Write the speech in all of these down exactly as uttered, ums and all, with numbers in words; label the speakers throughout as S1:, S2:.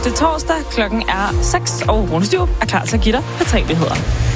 S1: Det er torsdag, klokken er seks, og Rune Styrup er klar til at give dig P tre-nyheder.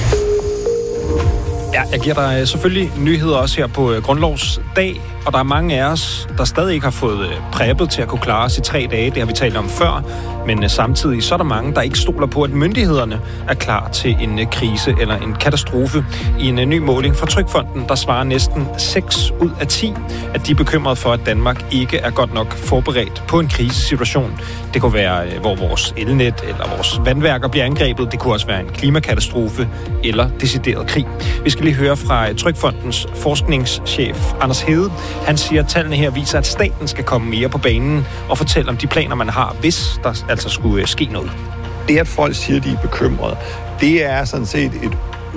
S2: Ja, jeg giver dig selvfølgelig nyheder også her på Grundlovsdag, og der er mange af os, der stadig ikke har fået præppet til at kunne klare os i tre dage. Det har vi talt om før, men samtidig så er der mange, der ikke stoler på, at myndighederne er klar til en krise eller en katastrofe. I en ny måling fra Trygfonden, der svarer næsten seks ud af ti, at de er bekymrede for, at Danmark ikke er godt nok forberedt på en krisesituation. Det kunne være, hvor vores elnet eller vores vandværker bliver angrebet. Det kunne også være en klimakatastrofe eller decideret krig. Vi skal lige høre fra Trygfondens forskningschef Anders Hede. Han siger, at tallene her viser, at staten skal komme mere på banen og fortælle om de planer, man har, hvis der altså skulle ske noget.
S3: Det, at folk siger, at de er bekymrede, det er sådan set et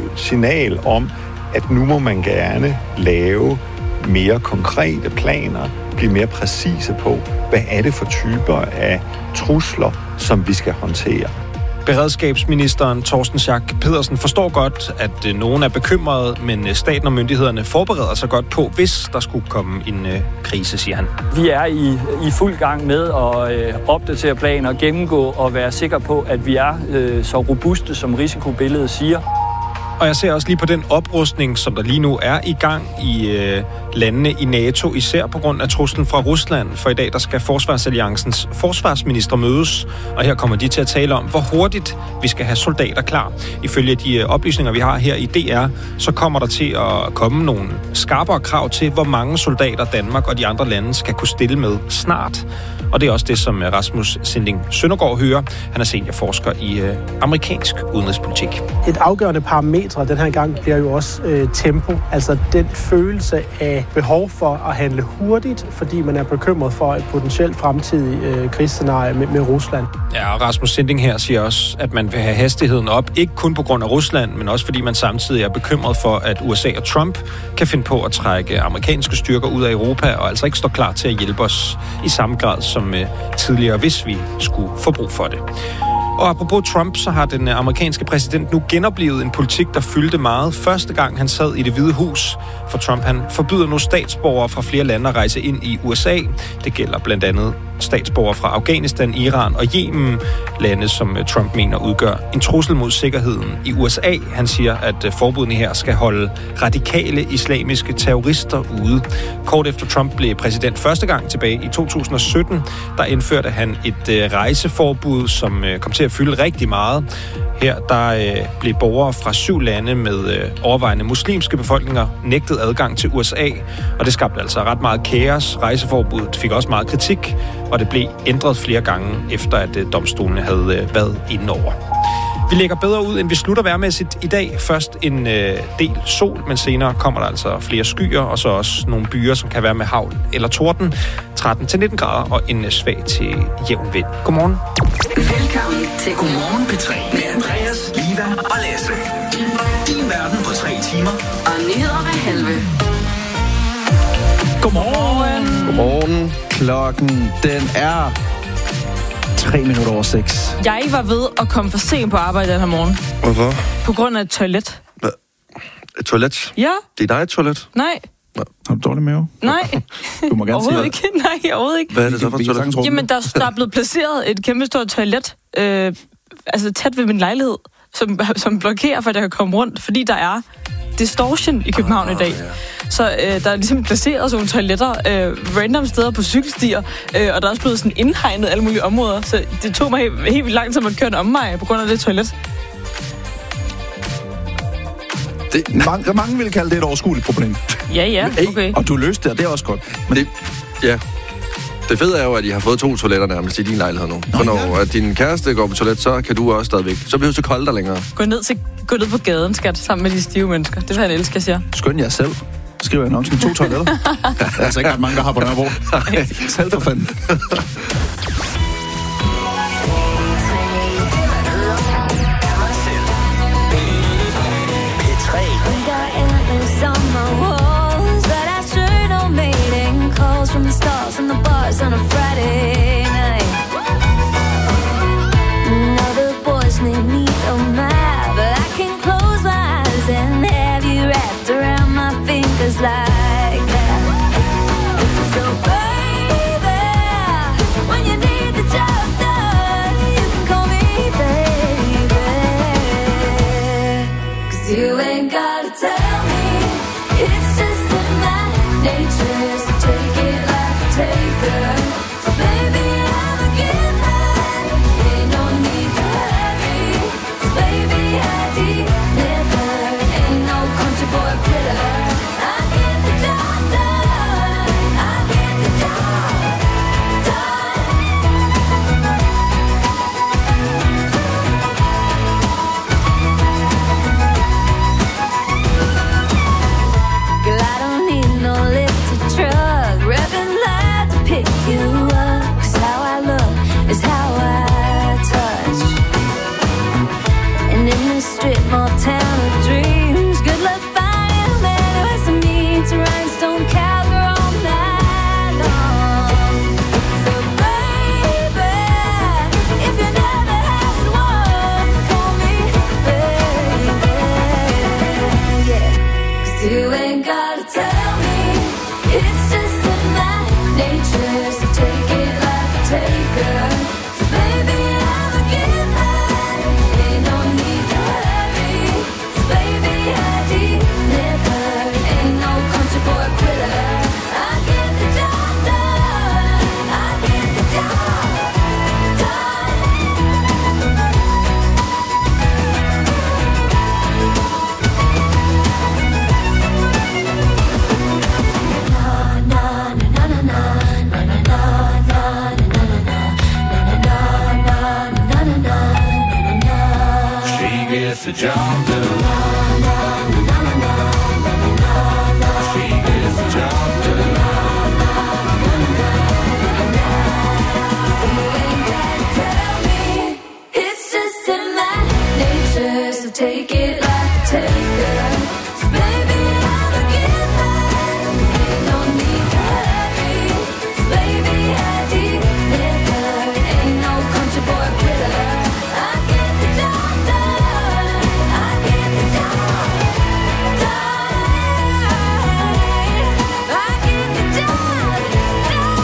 S3: signal om, at nu må man gerne lave mere konkrete planer, blive mere præcise på, hvad er det for typer af trusler, som vi skal håndtere.
S2: Beredskabsministeren Torsten Schack Pedersen forstår godt, at nogen er bekymrede, men staten og myndighederne forbereder sig godt på, hvis der skulle komme en øh, krise, siger han.
S4: Vi er i, i fuld gang med at øh, opdatere planer, gennemgå og være sikre på, at vi er øh, så robuste, som risikobilledet siger.
S2: Og jeg ser også lige på den oprustning, som der lige nu er i gang i øh, landene i NATO, især på grund af truslen fra Rusland. For i dag der skal Forsvarsalliancens forsvarsminister mødes, og her kommer de til at tale om, hvor hurtigt vi skal have soldater klar. Ifølge de øh, oplysninger, vi har her i D R, så kommer der til at komme nogle skarpere krav til, hvor mange soldater Danmark og de andre lande skal kunne stille med snart. Og det er også det, som Rasmus Sinding Søndergaard hører. Han er seniorforsker i øh, amerikansk udenrigspolitik.
S5: Et afgørende parametre den her gang bliver jo også øh, tempo. Altså den følelse af behov for at handle hurtigt, fordi man er bekymret for et potentielt fremtidigt øh, krigsscenarie med, med Rusland.
S2: Ja, og Rasmus Sinding her siger også, at man vil have hastigheden op, ikke kun på grund af Rusland, men også fordi man samtidig er bekymret for, at U S A og Trump kan finde på at trække amerikanske styrker ud af Europa, og altså ikke står klar til at hjælpe os i samme grad som øh, tidligere, hvis vi skulle få brug for det. Og apropos Trump, så har den amerikanske præsident nu genoplevet en politik, der fyldte meget første gang han sad i Det Hvide Hus. For Trump, han forbyder nu statsborgere fra flere lande at rejse ind i U S A. Det gælder blandt andet statsborgere fra Afghanistan, Iran og Yemen, lande som Trump mener udgør en trussel mod sikkerheden i U S A. Han siger, at forbudene her skal holde radikale islamiske terrorister ude. Kort efter Trump blev præsident første gang tilbage i to tusind og sytten, der indførte han et rejseforbud, som kom til at fylde rigtig meget. Her der øh, blev borgere fra syv lande med øh, overvejende muslimske befolkninger nægtet adgang til U S A, og det skabte altså ret meget kaos. Rejseforbuddet fik også meget kritik, og det blev ændret flere gange, efter at øh, domstolene havde øh, været inde over. Vi lægger bedre ud, end vi slutter vejrmæssigt i dag. Først en øh, del sol, men senere kommer der altså flere skyer, og så også nogle byer, som kan være med hagl eller torden. tretten til nitten grader og en svag til jævn vind. Godmorgen.
S6: Velkommen til Godmorgen P tre med Andreas, Liva og Lasse. Din verden på tre timer. Og nyheder hver halve.
S7: Godmorgen. Godmorgen. Klokken, den er tre minutter over seks.
S1: Jeg var ved at komme for sent på arbejde den her morgen.
S8: Hvorfor?
S1: På grund af et toilet.
S8: Hvad? Et toilet?
S1: Ja.
S8: Det er dig et toilet?
S1: Nej.
S8: Nå.
S7: Har du dårlig mave?
S1: Nej.
S7: Du må gerne sige det.
S1: Ikke. Nej, overhovedet ikke.
S8: Hvad er det så for et toilet?
S1: Jamen, der, der er blevet placeret et kæmpe stort toilet, øh, altså tæt ved min lejlighed, som, som blokerer for, at jeg kan komme rundt, fordi der er distortion i København ah, i dag. Ja. Så øh, der er ligesom placeret sådan nogle toiletter øh, random steder på cykelstier, øh, og der er også blevet sådan indhegnet alle mulige områder, så det tog mig helt, helt vildt lang tid at køre en omvej på grund af det toilet.
S7: Det, mange, mange vil kalde det et overskueligt problem.
S1: Ja, ja, okay.
S7: Og du løste det, og det er også godt. Men
S8: det, ja. Det fede er jo, at I har fået to toiletter nærmest i din lejlighed nu. Nå, så når ja. din kæreste går på toilet, så kan du også stadigvæk. Så behøver du ikke holde dig længere. Gå ned, til, gå ned på gaden, skat, sammen med de stive mennesker. Det vil han elske, jeg siger.
S7: Skøn jer selv. Skriver jeg annoncen to toiletter. Der er altså ikke ret mange, der har på Nørrebro. Selv for fanden.
S9: From the stars and the bars on a Friday night. Now the boys may meet on my, but I can close my eyes and have you wrapped around my fingers like that. So baby, when you need the job done, you 'Cause you ain't gotta tell me. It's just in my nature, so take it like a taker. So baby, I'm a giver. Ain't no need to hurry. So baby, I deliver. Ain't no country boy quitter. I get the job done. I get the job done. Girl, I don't need no lifted truck, revving loud to pick you up. 'Cause how I look is how I touch. And in this strip mall town of dreams, good luck finding a man who has some needs, rhinestone cowgirl all night long. So baby, if you never had one, call me baby, yeah. 'Cause you ain't gotta tell me. It's just in my nature, so take it like a taker. So baby, I'm a giver. Ain't no need to hurry. So baby, I deliver. Ain't no country boy quitter. I get the job done. I get the job done.
S6: She gets the job done. She gets the job done.
S9: You ain't gotta tell me. It's just in my nature, so take it like a taker. So baby, I'm a giver. Ain't no need to hurry. So baby, I deliver. Ain't no country boy quitter. I get the job done. I get the job done. I get the job done.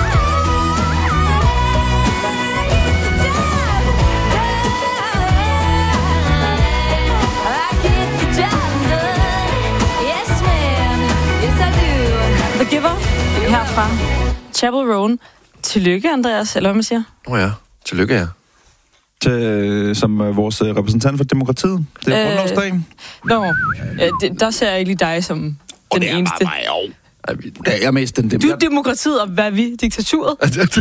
S1: The Giver her fra Chapel Roan. Tillykke, Andreas, eller hvad man siger?
S8: Åh oh ja, tillykke, ja.
S7: Til, som øh, vores øh, repræsentant for demokratiet. Det er øh, grundlovsdagen.
S1: Nå, øh, det, der ser jeg ikke lige dig som den
S7: oh, det er
S1: eneste.
S7: Bare mig, ja, jeg er mest den dem.
S1: Du er demokratiet, og hvad er vi? Diktaturet?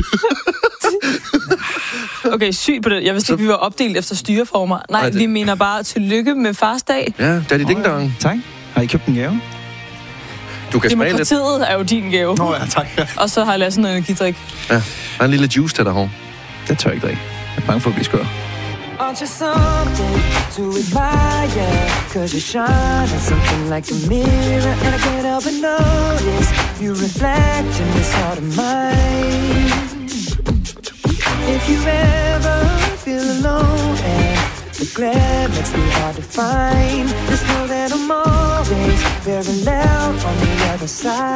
S1: Okay, sygt på det. Jeg vidste ikke, vi var opdelt efter styreformer. Nej, Ej, det... vi mener bare tillykke med fars dag.
S8: Ja, det er de ding dong.
S7: Tak. Har I købt en gave?
S8: Du kan smage lidt.
S1: Demokratiet er jo din gave.
S7: Nå ja, tak.
S1: Og så har jeg lavet sådan en energidrik.
S8: Ja, der er en lille juice til dig, hår.
S7: Det tør jeg ikke drikke. Jeg er bange for at blive skør.
S10: Aren't you something to admire? 'Cause you shine at something like a mirror, and I can't help but notice you reflect in this heart of mine. If you ever feel alone and the glare makes me hard to find, just know that I'm always very loud on the other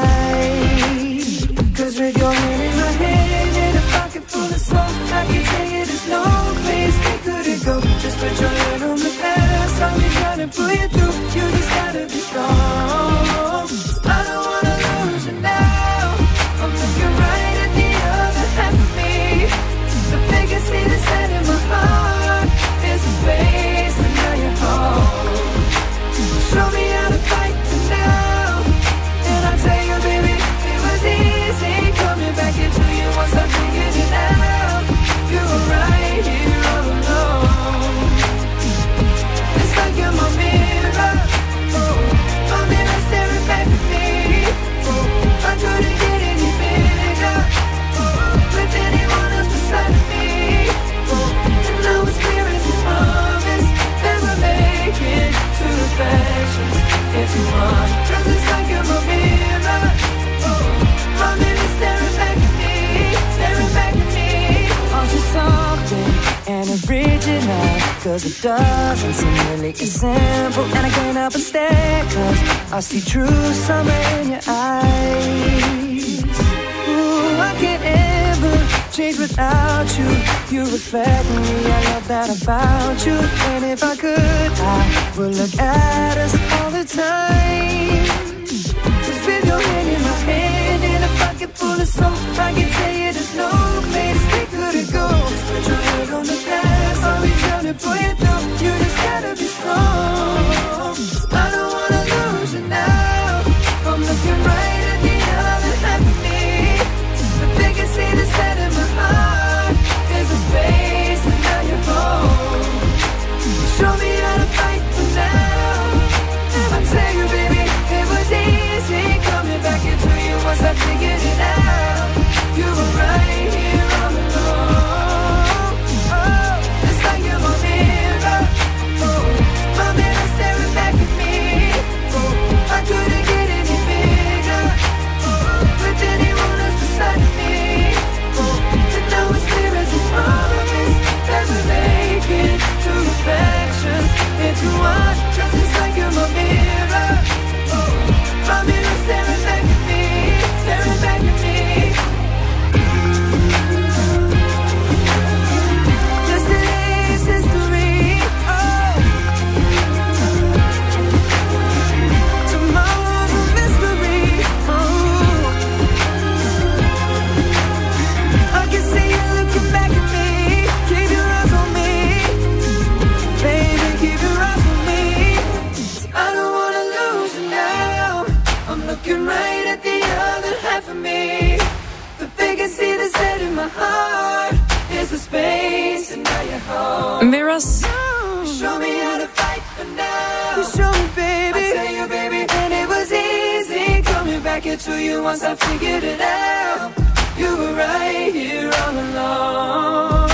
S10: side. 'Cause with your hand in my hand and a pocket full of smoke, I can tell you there's no place we couldn't go. Just put your hand on the past, I'll be trying to pull you through. You just gotta be strong. I don't wanna lose you now. I'm looking right at the other half of me. The biggest thing that's set in my heart is the space, and now you're home. Show me how to fight for now, and I'll tell you, baby, it was easy coming back into you once I figured it out. You were right here all alone. It's like you're my mirror, oh, my mirror staring back at me. Oh, I couldn't get any bigger, oh, with anyone else beside me. Oh, and now it's clear as this promise that we're making two reflections into one. 'Cause it's like you're my mirror, oh, my mirror staring back at me, staring back at me. Aren't you something and original? 'Cause it doesn't seem really as simple, and I can't help but stare, 'cause I see true summer in your eyes. Ooh, I can't ever change without you. You reflect me, I love that about you. And if I could, I would look at us all the time. Just with your hand in my hand, in a pocket full of soap, I can tell you there's no place we couldn't go. Put your head on the past, I'll be trying to pull you through. You just gotta be strong. I don't wanna lose you now. I'm looking right at the other half of me. The biggest thing that's set in my heart is a space, and now you're home. Show me how to fight for now. I tell you, baby, it was easy coming back into you once I figured it out. You were right here all along. Oh, it's like you're my mirror. Oh, my mirror staring back at me. Oh, I couldn't get any bigger. Oh, with anyone else beside me. Oh, and now it's clear as this promise that we're making two reflections into one. Just it's like you're my mirror. Oh, my mirror staring back at me, staring back at me. Yesterday's history. Oh, tomorrow's a mystery. Oh, I can see you looking back at me. Keep your eyes on me, baby. Keep your eyes on me. I don't wanna lose you now. I'm looking right at the other half of me. The vacancy that's set in my heart is the space, and now you're home.
S1: Mirrors.
S10: Show me how to fight for now. You show me, baby. I tell you, baby, and it was easy coming back into you once I figured it out. You were right here all along.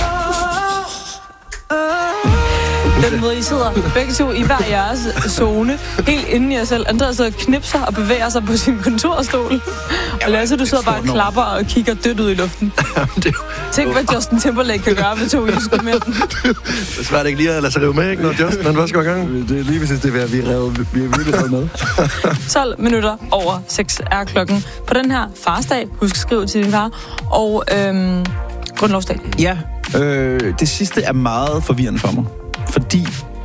S10: Oh.
S1: Den måde, I sidder begge to i hver jeres zone, helt inde i jer selv. Andreas sidder og knipser og bevæger sig på sin kontorstol. Og Lasse, du sidder bare og klapper og kigger dødt ud i luften. Tænk, hvad Justin Timberlake kan gøre med to jyske mænd.
S8: Det er svært ikke lige at lade sig rive med, ikke, når Justin han først går i gang.
S7: Det er lige præcis det, vi er, vi er virkelig revet med.
S1: tolv minutter over seks er klokken på den her farsdag. Husk at skrive til din far. Og øhm, grundlovsdag.
S7: Ja, øh, det sidste er meget forvirrende for mig. Fordi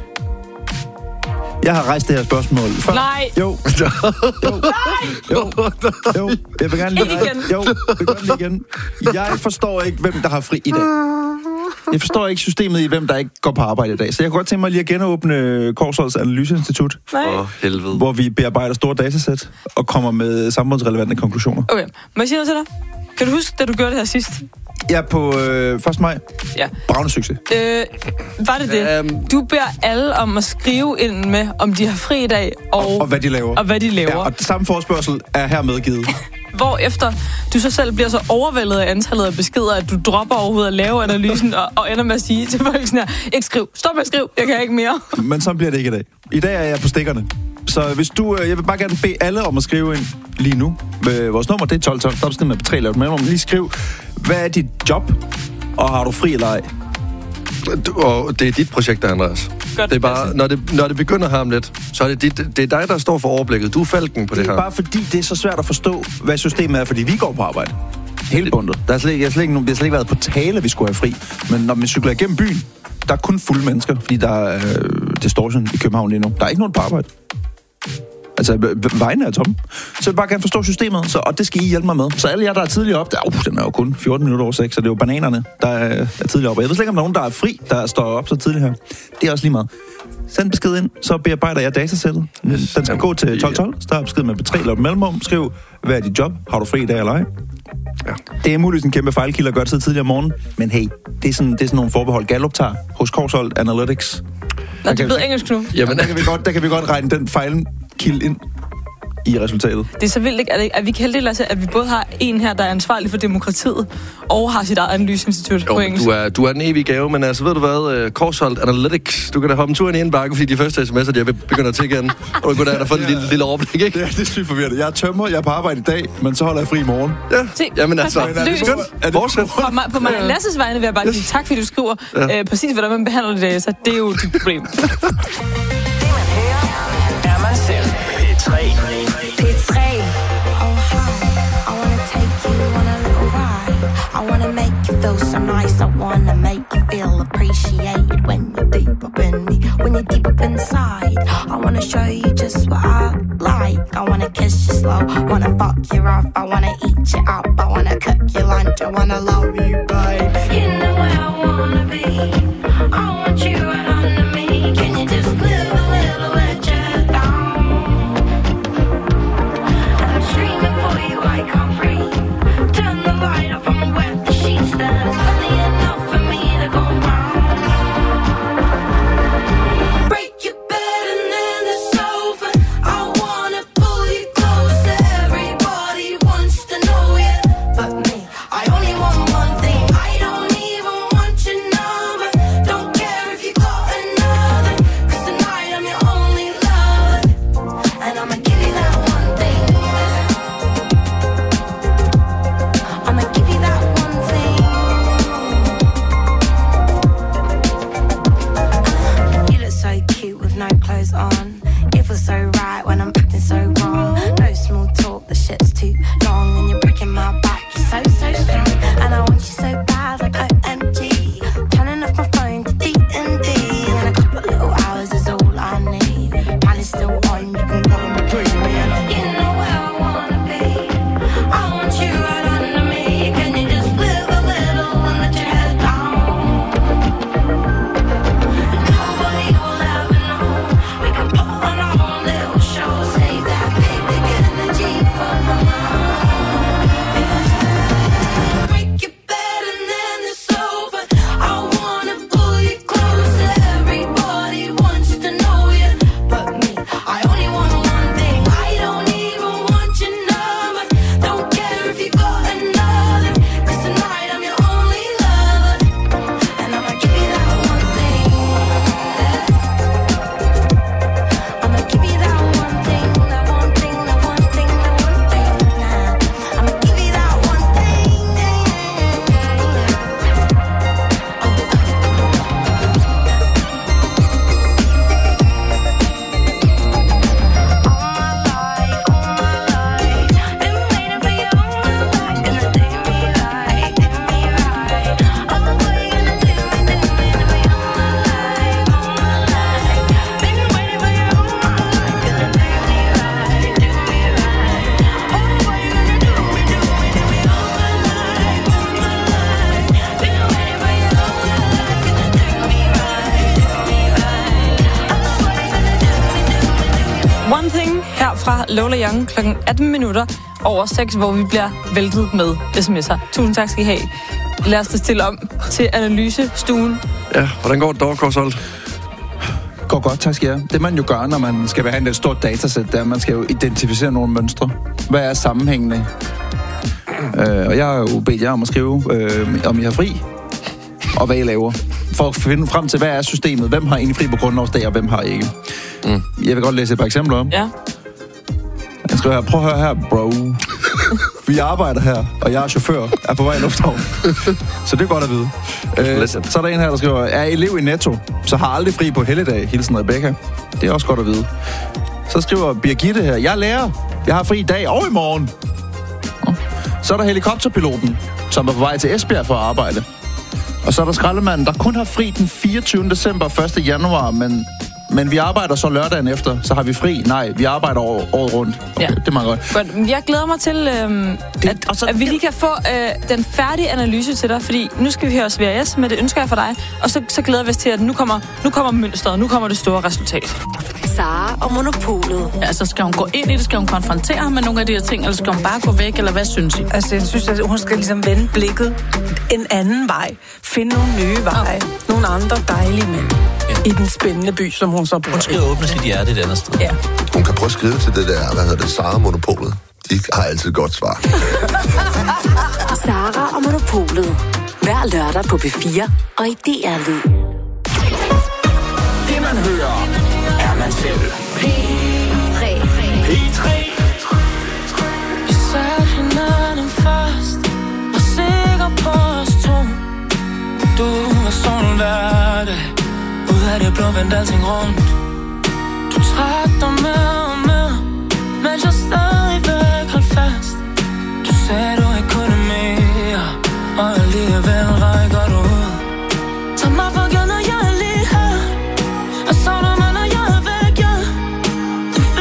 S7: jeg har rejst det her spørgsmål før.
S1: Nej.
S7: Jo. Jo. Jo. Jo. Jeg vil gerne lige...
S1: Ikke igen.
S7: Jo, jeg vil gerne lige igen. Jeg forstår ikke, hvem der har fri i dag. Jeg forstår ikke systemet i, hvem der ikke går på arbejde i dag. Så jeg kunne godt tænke mig lige at genåbne Korsholds Analyseinstitut.
S1: Nej.
S8: Åh, helvede.
S7: Hvor vi bearbejder store datasæt og kommer med samfundsrelevante konklusioner.
S1: Okay, må jeg sige noget til dig? Kan du huske, da du gjorde det her sidst?
S7: Ja, på øh, første maj.
S1: Ja.
S7: Bravende succes.
S1: Øh, var det det? Um, du beder alle om at skrive ind med, om de har fri i dag, og,
S7: og, og hvad de laver.
S1: Og hvad de laver.
S7: Ja, og samme forespørgsel er her medgivet.
S1: Hvorefter du så selv bliver så overvældet af antallet af beskeder, at du dropper overhovedet at lave analysen, og, og ender med at sige til folk sådan her, ikke skriv, stop med at skrive, jeg kan ikke mere.
S7: Men så bliver det ikke i dag. I dag er jeg på stikkerne. Så hvis du, jeg vil bare gerne bede alle om at skrive ind lige nu. Vores nummer, det er tolv tolv. Stop sådan med tre lavt mellemrum. Lige skriv, hvad er dit job, og har du fri eller ej?
S8: Og det er dit projekt, Andreas.
S1: Godt,
S8: det er bare, når det, når det begynder her om lidt, så er det, dit, det er dig, der står for overblikket. Du er falken på det, det her.
S7: Det er bare fordi, det er så svært at forstå, hvad systemet er, fordi vi går på arbejde. Helt bundet. Der er slet, jeg har slet ikke, det har slet ikke været på tale, vi skulle have fri. Men når vi cykler igennem byen, der er kun fulde mennesker, fordi der er øh, distortion i København lige nu. Der er ikke nogen på arbejde. Altså, vejene er tomme. Så jeg vil bare gerne forstå systemet, så, og det skal I hjælpe mig med. Så alle jer, der er tidligere op, der, uh, den er jo kun fjorten minutter over seks, så det er jo bananerne, der er, er tidligere op. Og jeg ved slet ikke, om nogen, der er fri, der står op så tidligt her. Det er også lige meget. Send besked ind, så bearbejder jeg datasættet. Den skal gå til tolv tolv. Start besked med tre eller mellemrum. Skriv, hvad er dit job? Har du fri i dag eller ej? Ja. Det er muligvis en kæmpe fejlkilde at gøre det så tidligere om morgenen. Men hey, det er sådan, det er sådan nogle forbehold, Gallup tager hos Korshold Analytics.
S1: Nå, du ved engelsk nu.
S7: Jamen, der kan vi godt, der kan vi godt regne den fejlkilde ind i resultatet.
S1: Det er så vildt, ikke? At, at vi kan heldigvis lade at vi både har en her, der er ansvarlig for demokratiet, og har sit eget analyseinstitut på engelsk.
S8: Du er, du er den evige gave, men altså, ved du hvad? Uh, Korshold Analytics, du kan da hoppe en tur ind i en bakke, fordi de første sms'er, de begynder at tikke igen. Og du kunne da få en lille, lille overblik, ikke?
S7: Ja, det er sygt forvirrende. Jeg er tømmer, jeg er på arbejde i dag, men så holder jeg fri i morgen.
S8: Ja,
S1: Se,
S8: jamen altså.
S1: Er det skønt?
S8: Fortsæt.
S1: På mig, på mig Lasses vegne vil jeg bare sige tak, fordi du skriver ja. øh, præcis, hvordan man behandler det i dag, så det er jo dit problem.
S6: Det man hører, er man selv. P tre.
S9: P tre. Oh, hi. I wanna take you on a little ride. I wanna make you feel
S11: just what I like. I wanna kiss you slow, wanna fuck you rough, I wanna eat you up, I wanna cook you lunch, I wanna love you, babe. You know where I wanna be, I want you right under me. Can you just live a little let your head down? And I'm screaming for you, I can't breathe. Turn the light off, I'ma wet the sheets. There's plenty enough for me to go round. Break your bed and then the sofa. I wanna pull you closer. Everybody wants to know you, but me, I only want one thing. I don't even want your number. Don't care if you got another, 'cause tonight I'm your only lover, and I'ma give you that one thing. I'ma give you that one thing. You look so cute with no clothes on. It feels so right when I'm acting so wrong. No small talk, the shit's too long, and you're breaking my back. You're so, so strong, and I want you so bad, like O M G. Turning off my phone to D and D, and a couple little hours is all I need. And it's still on, you can go in between me and you know where I wanna be. I want you right under me. Can you just live a little and let your head down? Nobody will ever know. We can put on our own little show. Save that big, big energy for my mind. Break your bed and then the sofa. I wanna pull you closer. Everybody wants to know you, but me, I only want one thing. I don't even want your number. Don't care if you got another, 'cause tonight I'm your only lover, and I'ma give you that one thing. I'ma give you that one thing, that one thing, that one thing, that one thing. I'ma give you that one thing.
S1: One Thing her fra Lola Young klokken atten minutter over seks, hvor vi bliver væltet med sms'er. Tusind tak skal I have. Lad os da stille om til analysestuen.
S8: Ja, hvordan går det dog, Korsholt?
S7: Går godt, tak skal jeg. Det man jo gør, når man skal behandle et stort datasæt, det er, at man skal jo identificere nogle mønstre. Hvad er sammenhængende? Øh, og jeg har jo bedt jer om at skrive, øh, om I har fri, og hvad I laver. For at finde frem til, hvad er systemet? Hvem har egentlig fri på grundlovsdag, og hvem har ikke? Mm. Jeg vil godt læse et par eksempler op.
S1: Ja.
S7: Jeg skriver her, prøv at høre her, bro. Vi arbejder her, og jeg er chauffør, er på vej i lufthavn. Så det er godt at vide. Øh, så er der en her, der skriver, er elev i Netto, så har aldrig fri på helligdag. Hilsen Rebecca. Det er også godt at vide. Så skriver Birgitte her, jeg er lærer. Jeg har fri i dag og i morgen. Så er der helikopterpiloten, som er på vej til Esbjerg for at arbejde. Og så er der skraldemanden, der kun har fri den fireogtyvende december og første januar, men, men vi arbejder så lørdagen efter, så har vi fri. Nej, vi arbejder året, året rundt. Okay, ja. Det er meget godt.
S1: godt. Jeg glæder mig til, øhm, det, at, så, at vi lige kan få øh, den færdige analyse til dig, fordi nu skal vi høre S V R S, men det ønsker jeg for dig. Og så, så glæder vi os til, at nu kommer, nu kommer mønstret, nu kommer det store resultat.
S12: Sara og Monopolet.
S13: Altså, skal hun gå ind i det? Skal hun konfrontere ham med nogle af de her ting? Eller skal hun bare gå væk? Eller hvad synes I?
S12: Altså, jeg synes, at hun skal ligesom vende blikket en anden vej. Finde nogle nye veje. Okay. Nogle andre dejlige mænd. Ja. I den spændende by, som hun så bor.
S14: Hun skal åbne sit hjerte et andet sted.
S12: Ja.
S15: Hun kan prøve at skrive til det der, hvad hedder det, Sara og Monopolet. De har altid godt svar.
S12: Sara og Monopolet. Hver lørdag på B fire og i D R Lyd.
S6: Det man hører, er man selv. P tre. P tre.
S10: Vi satte hinanden fast, var sikker på os to. Du var sådan hver dag, ud af det blå vendte alting rundt. Du trak dig med og med, mens jeg stadigvæk holdt fast. Du sagde du ikke kunne mere, og alligevel rækker du ud. Tag mig for givet, når jeg er lige her, og så når man, når jeg er væk, ja. Du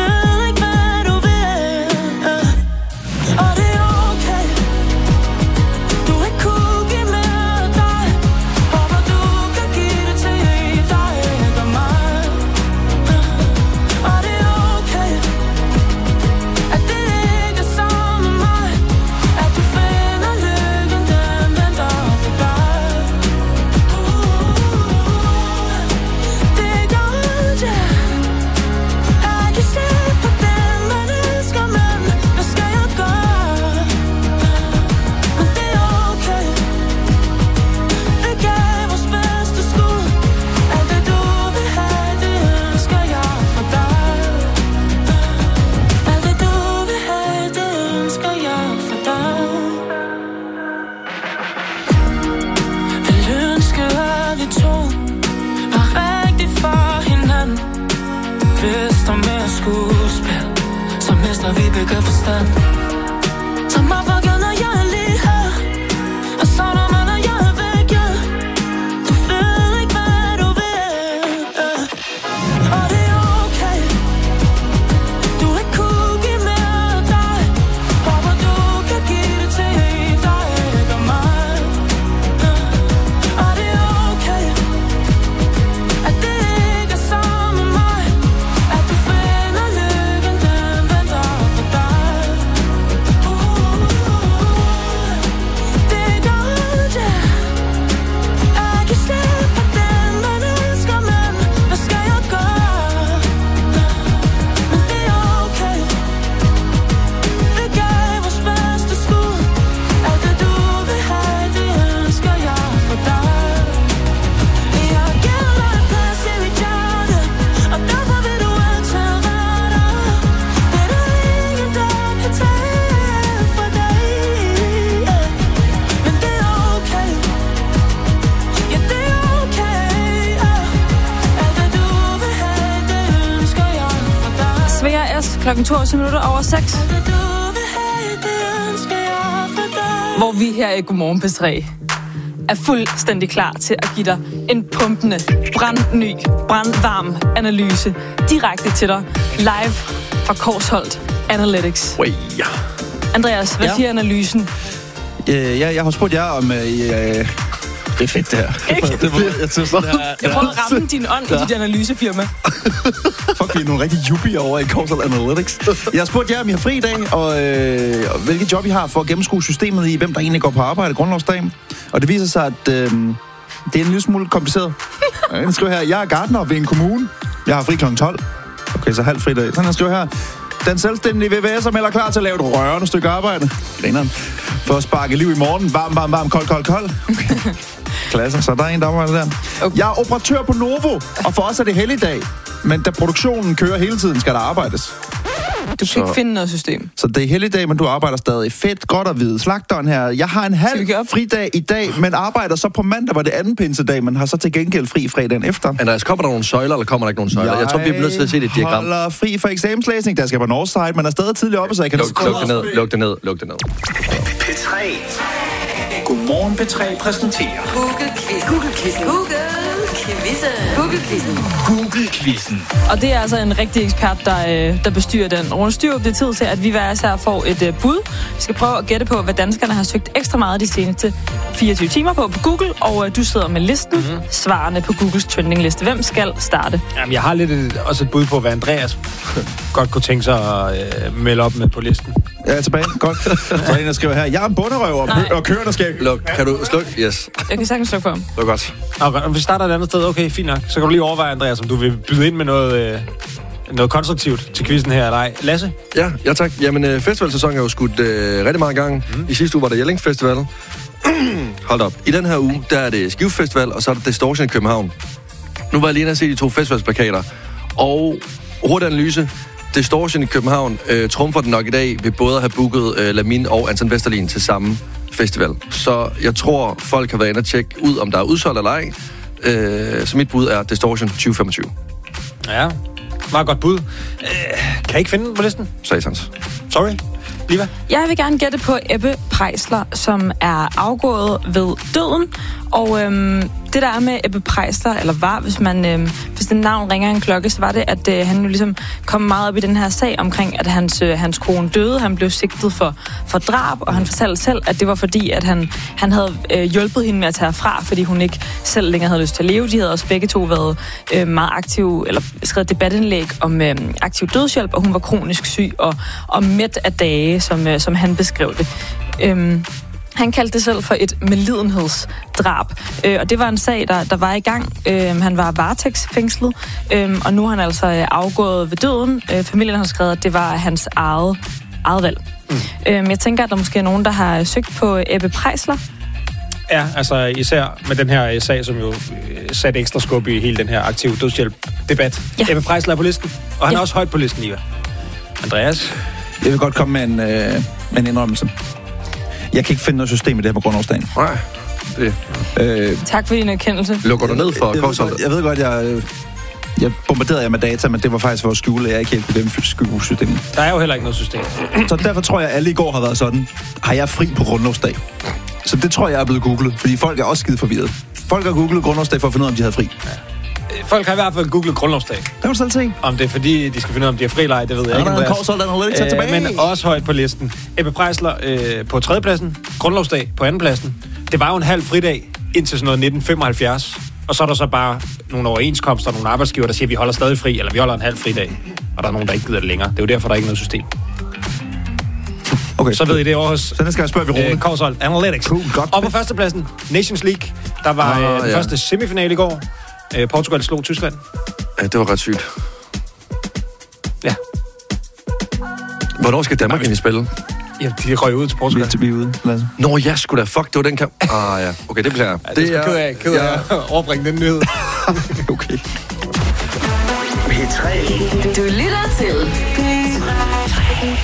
S10: så vi bygger forstand. Så mig fucker, når jeg er lige her, og så når man, når jeg er væk, ja. Du ved ikke, hvad du vil, ja. Og det er okay. Du ikke kunne give mere af dig. Håber du kan give det til dig, ikke mig, ja. Og det er okay, at det ikke er sammen med mig. At du finder lykken, den venter på dig. Uh, det er godt, ja. Jeg kan slippe den, man elsker, men hvad skal jeg gøre? Men det er okay. Vi gav vores bedste skud. Alt det du vil have, det ønsker jeg for dig. Jeg giver dig en plads i mit hjerte, og derfor vil du altid være der. Det er der ingen, der kan tage fra dig, yeah. Men det er okay. Ja, det er okay, yeah. Alt det du vil have, det ønsker jeg for dig.
S1: Svea S. klokken toogtyve minutter over seks.
S10: Alt det du vil have, det ønsker jeg for dig.
S1: Hvor vi her i Godmorgen P tre er fuldstændig klar til at give dig en pumpende, brandny, brandvarm analyse direkte til dig, live fra Korsholdt Analytics.
S7: Ui, ja.
S1: Andreas, hvad
S7: Ja.
S1: siger analysen?
S7: Øh, jeg, jeg har spurgt jer om... Øh, øh, det er fedt, det her.
S1: Ikke?
S7: Det, det, jeg synes, det er,
S1: Jeg prøver at ramme din ånd i dit analysefirma.
S7: Fuck, vi er nogle rigtig jubier over i Coastal Analytics. Jeg har spurgt jer, om I har fri i dag, og, øh, og hvilket job I har for at gennemskue systemet i, hvem der egentlig går på arbejde grundlovsdagen. Og det viser sig, at øh, det er en lille smule kompliceret. Jeg skriver her, jeg er gartner ved en kommune. Jeg har fri klokken tolv. Okay, så halv fri dag. Sådan jeg skriver her. Den selvstændige V V S'er melder klar til at lave et rørende stykke arbejde. Grineren. For at sparke liv i morgen. Varm, varm, varm, kold, kold, kold. Okay. Klasse, så der er en, der arbejder der. Okay. Jeg er operatør på Novo, og for os er det helligdag. Men da produktionen kører hele tiden, skal der arbejdes.
S1: Du kan så ikke finde noget system.
S7: Så det er helligdag, men du arbejder stadig. Fedt, godt at vide. Slagteren her. Jeg har en halv fridag i dag, men arbejder så på mandag, hvor det anden pinsedag, men har så til gengæld fri fredagen efter.
S8: Andreas, kommer der nogle søjler, eller kommer der ikke nogle søjler? Jeg, jeg tror, vi er nødt til at se det diagram.
S7: Jeg holder fri for eksamenslæsning, der skal på Northside, men er stadig tidligt oppe, så jeg kan...
S8: Luk, luk det ned, luk det ned, luk det ned.
S16: P tre. Godmorgen P tre præsenterer
S6: Google-quiz. Google-quizzen. Google-quizzen. Google-quizzen.
S16: Google-quizzen.
S1: Og det er altså en rigtig ekspert, der, øh, der bestyrer den. Rune Styrup, det er tid til, at vi hver især får et øh, bud. Vi skal prøve at gætte på, hvad danskerne har søgt ekstra meget de seneste fireogtyve timer på på Google, og øh, du sidder med listen, mm-hmm. svarene på Googles trendingliste. Hvem skal starte?
S2: Jamen, jeg har lidt et, også et bud på, hvad Andreas godt kunne tænke sig at øh, melde op med på listen.
S7: Jeg er tilbage. Godt. Så er en, der skriver her, jeg er en bunderøv og, og kører, der skal...
S8: Luk. Kan du slukke? Yes.
S1: Jeg kan sagtens slukke for ham.
S8: Det er godt.
S2: Okay, om vi starter et andet sted, okay, fint nok. Så kan du lige overveje, Andreas, om du vil byde ind med noget, øh, noget konstruktivt til quizzen her, eller ej. Lasse?
S8: Ja, ja tak. Jamen, øh, festivalsæsonen er jo skudt øh, rigtig mange gange. Mm. I sidste uge var der Jelling Festival. Hold op. I den her uge, der er det Skive Festival, og så er det Distortion i København. Nu var jeg lige inde at se de to festivalsplakater. Og hurtig analyse. Distortion i København øh, trumfer den nok i dag ved både at have booket øh, Lamin og Anton Vesterlin til samme festival. Så jeg tror, folk har været inde og tjekke ud, om der er udsolgt eller ej. Øh, så mit bud er Distortion tyve femogtyve.
S2: Ja, meget godt bud. Øh, kan jeg ikke finde den på listen?
S8: Satans.
S2: Sorry. Liva?
S1: Jeg vil gerne gætte på Ebbe Preisler, som er afgået ved døden. Og øhm, det der er med Ebbe Preisler, eller var, hvis man øhm, hvis den navn ringer en klokke, så var det, at øh, han jo ligesom kom meget op i den her sag omkring, at hans, øh, hans kone døde. Han blev sigtet for, for drab, og han fortalte selv, at det var fordi, at han, han havde øh, hjulpet hende med at tage fra, fordi hun ikke selv længere havde lyst til at leve. De havde også begge to været øh, meget aktive, eller skrevet debatindlæg om øh, aktiv dødshjælp, og hun var kronisk syg og, og mæt af dage, som, øh, som han beskrev det. Øhm, Han kaldte det selv for et medlidenhedsdrab, øh, og det var en sag, der, der var i gang. Øh, han var varetægtsfængslet, øh, og nu er han altså øh, afgået ved døden. Øh, familien har skrevet, at det var hans eget, eget valg. Mm. Øh, jeg tænker, at der måske er nogen, der har søgt på Ebbe Preisler.
S2: Ja, altså især med den her sag, som jo øh, satte ekstra skub i hele den her aktive dødshjælp-debat. Ja. Ebbe Preisler er på listen, og han ja. er også højt på listen, Liva. Andreas?
S7: Jeg vil godt komme med en, øh, med en indrømmelse. Jeg kan ikke finde noget system i det her på grundlovsdagen.
S8: Nej. Det.
S7: Øh,
S1: tak for din erkendelse.
S8: Lukker du ned for
S7: Korsholdet? Jeg ved godt, jeg, jeg jeg bombarderede jer med data, men det var faktisk for at skjule, at jeg ikke helt kunne gennemskue systemet.
S2: Der er jo heller ikke noget system.
S7: Så derfor tror jeg, at alle i går har været sådan, har jeg fri på grundlovsdag? Så det tror jeg er blevet googlet, fordi folk er også skide forvirret. Folk har googlet grundlovsdag for at finde ud af, om de havde fri. Ja.
S2: Folk har i hvert fald googlet grundlovsdag.
S7: Det kan du selv se.
S2: Om det er fordi, de skal finde ud af, om de har fri eller ej, det ved jeg
S7: ja,
S2: ikke.
S7: Der er en Korshold Analytics øh, tilbage.
S2: Men også højt på listen. Ebbe Preisler øh, på tredjepladsen, grundlovsdag på andenpladsen. Det var jo en halv fridag indtil sådan noget nitten femoghalvfjerds. Og så er der så bare nogle overenskomster og nogle arbejdsgiver, der siger, at vi holder stadig fri, eller vi holder en halv fridag. Og der er nogen, der ikke gider det længere. Det er jo derfor, der er ikke noget system.
S7: Okay.
S2: Så ved I det over hos...
S7: Så den skal jeg spørge ved Rune.
S2: Korshold Analytics.
S7: Cool, godt.
S2: Og på førstepladsen, Nations League. Der var ah, øh, den ja. første semifinale i går. Øh, Portugal slog Tyskland.
S8: Ja, det var ret sygt.
S2: Ja.
S8: Hvornår skal Danmark ind i spillet?
S2: Ja, de røg ud til Portugal.
S7: Vi er ude, Lasse.
S8: Nå, ja, sgu da. Fuck, det var den kamp. Ah, ja. Okay, det bliver jeg.
S2: Ja, det er ked af, ked af at overbringe den nyhed.
S7: Okay.
S6: P tre.
S9: Du lytter til P tre.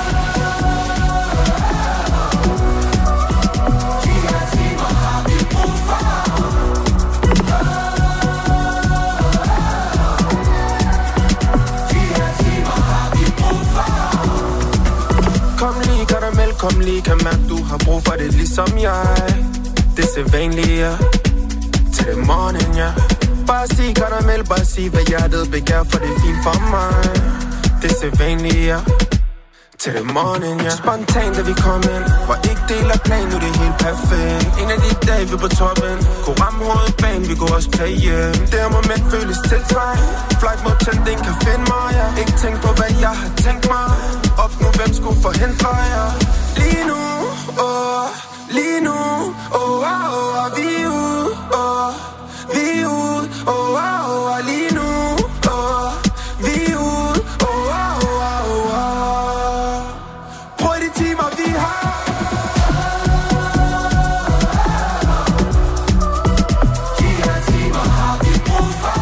S17: Kom lige, kan mærke, du har brug for det ligesom jeg. Det er sædvanligt, ja. Til det morgen, ja. Bare sig karamel, bare sig hvad hjertet begær, for det er fint for mig. Det er sædvanligt, ja. Til det morgen, ja. Spontant, da vi kom ind, var ikke del af planen, nu det er helt perfekt. En af de dage, vi på toppen, kunne ramme hovedbanen, vi kunne også tage hjem. Det her moment føles tiltrængt. Flight mod tænding kan finde mig, ja. Ikke tænk på, hvad jeg har tænkt mig. Op nu, hvem skulle forhindre jer? Lige nu, åh, lige nu, åh, åh, åh, vi er ude, åh, vi er ude, åh, åh, åh, lige nu, åh, vi er ude, åh, åh, åh, åh. Prøv de timer, vi har. De her timer har vi brug for.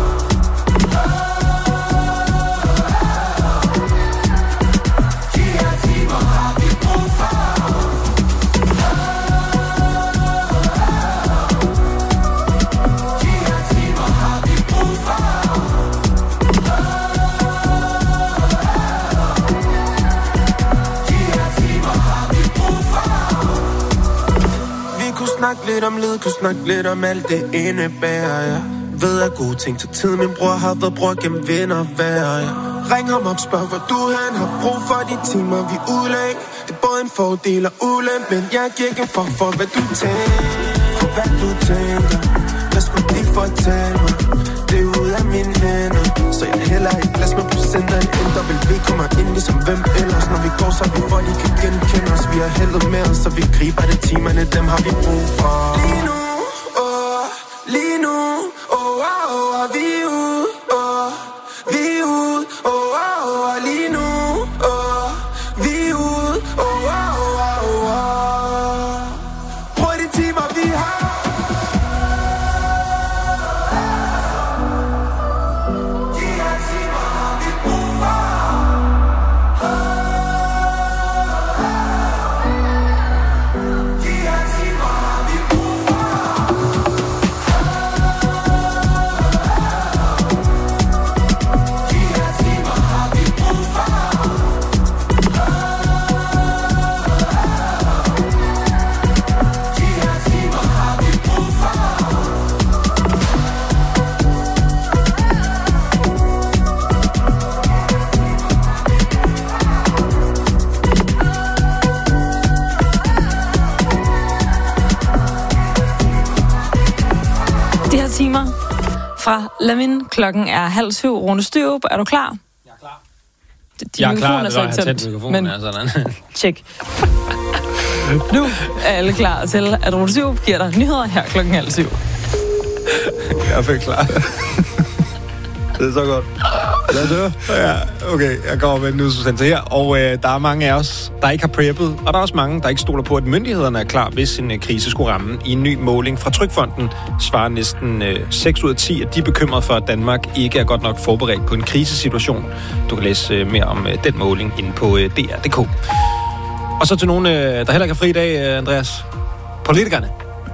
S17: De her timer har vi brug for. Snak lidt om lyd, kunne snakke lidt om alt det indebærer, ja. Ved at gode ting til tid, min bror har været bror gennem vind og vejr, ja. Ring ham op, spørg hvor du hen, har brug for de timer, vi udlæg. Det er både en fordel og ulempe, men jeg giver ikke en fuck for, hvad du tænker. For hvad du tænker, hvad skulle de fortælle mig? Det er ud af mine hænder, så jeg heller ikke plads med procenter end N W. Vi kommer ind ligesom hvem ellers. Når vi går, så vi for de kan genkende os. Vi har heldet med os, så vi griber det timerne, dem har vi brug for. Lige nu, åh, lige nu, åh, åh, åh, vi er ude, åh, vi er ude, åh, åh, åh, lige nu, åh, vi er ude, åh, åh, åh, åh. Prøv de timer, vi har.
S1: Timer fra Lamin. Klokken er halv syv. Rune Styrup, er du klar?
S2: Jeg er klar.
S1: Din
S2: jeg er klar,
S1: er så ikke tændt,
S2: mikrofonen
S1: men
S2: er sådan.
S1: tjek. Nu er alle klar til, at Rune Styrup giver dig nyheder her klokken halv syv.
S2: Jeg er fik klar.
S7: Det er så godt. Lad os høre.
S2: Ja, okay. Jeg kommer med en nyhedsudsendelse her, og øh, der er mange af os, der ikke har preppet, og der er også mange, der ikke stoler på, at myndighederne er klar, hvis en øh, krise skulle ramme. I en ny måling fra Trygfonden svarer næsten øh, seks ud af ti, at de er bekymrede for, at Danmark ikke er godt nok forberedt på en krisesituation. Du kan læse øh, mere om øh, den måling inde på øh, D R punktum d k. Og så til nogen, øh, der heller ikke har fri i dag, øh, Andreas. Politikerne.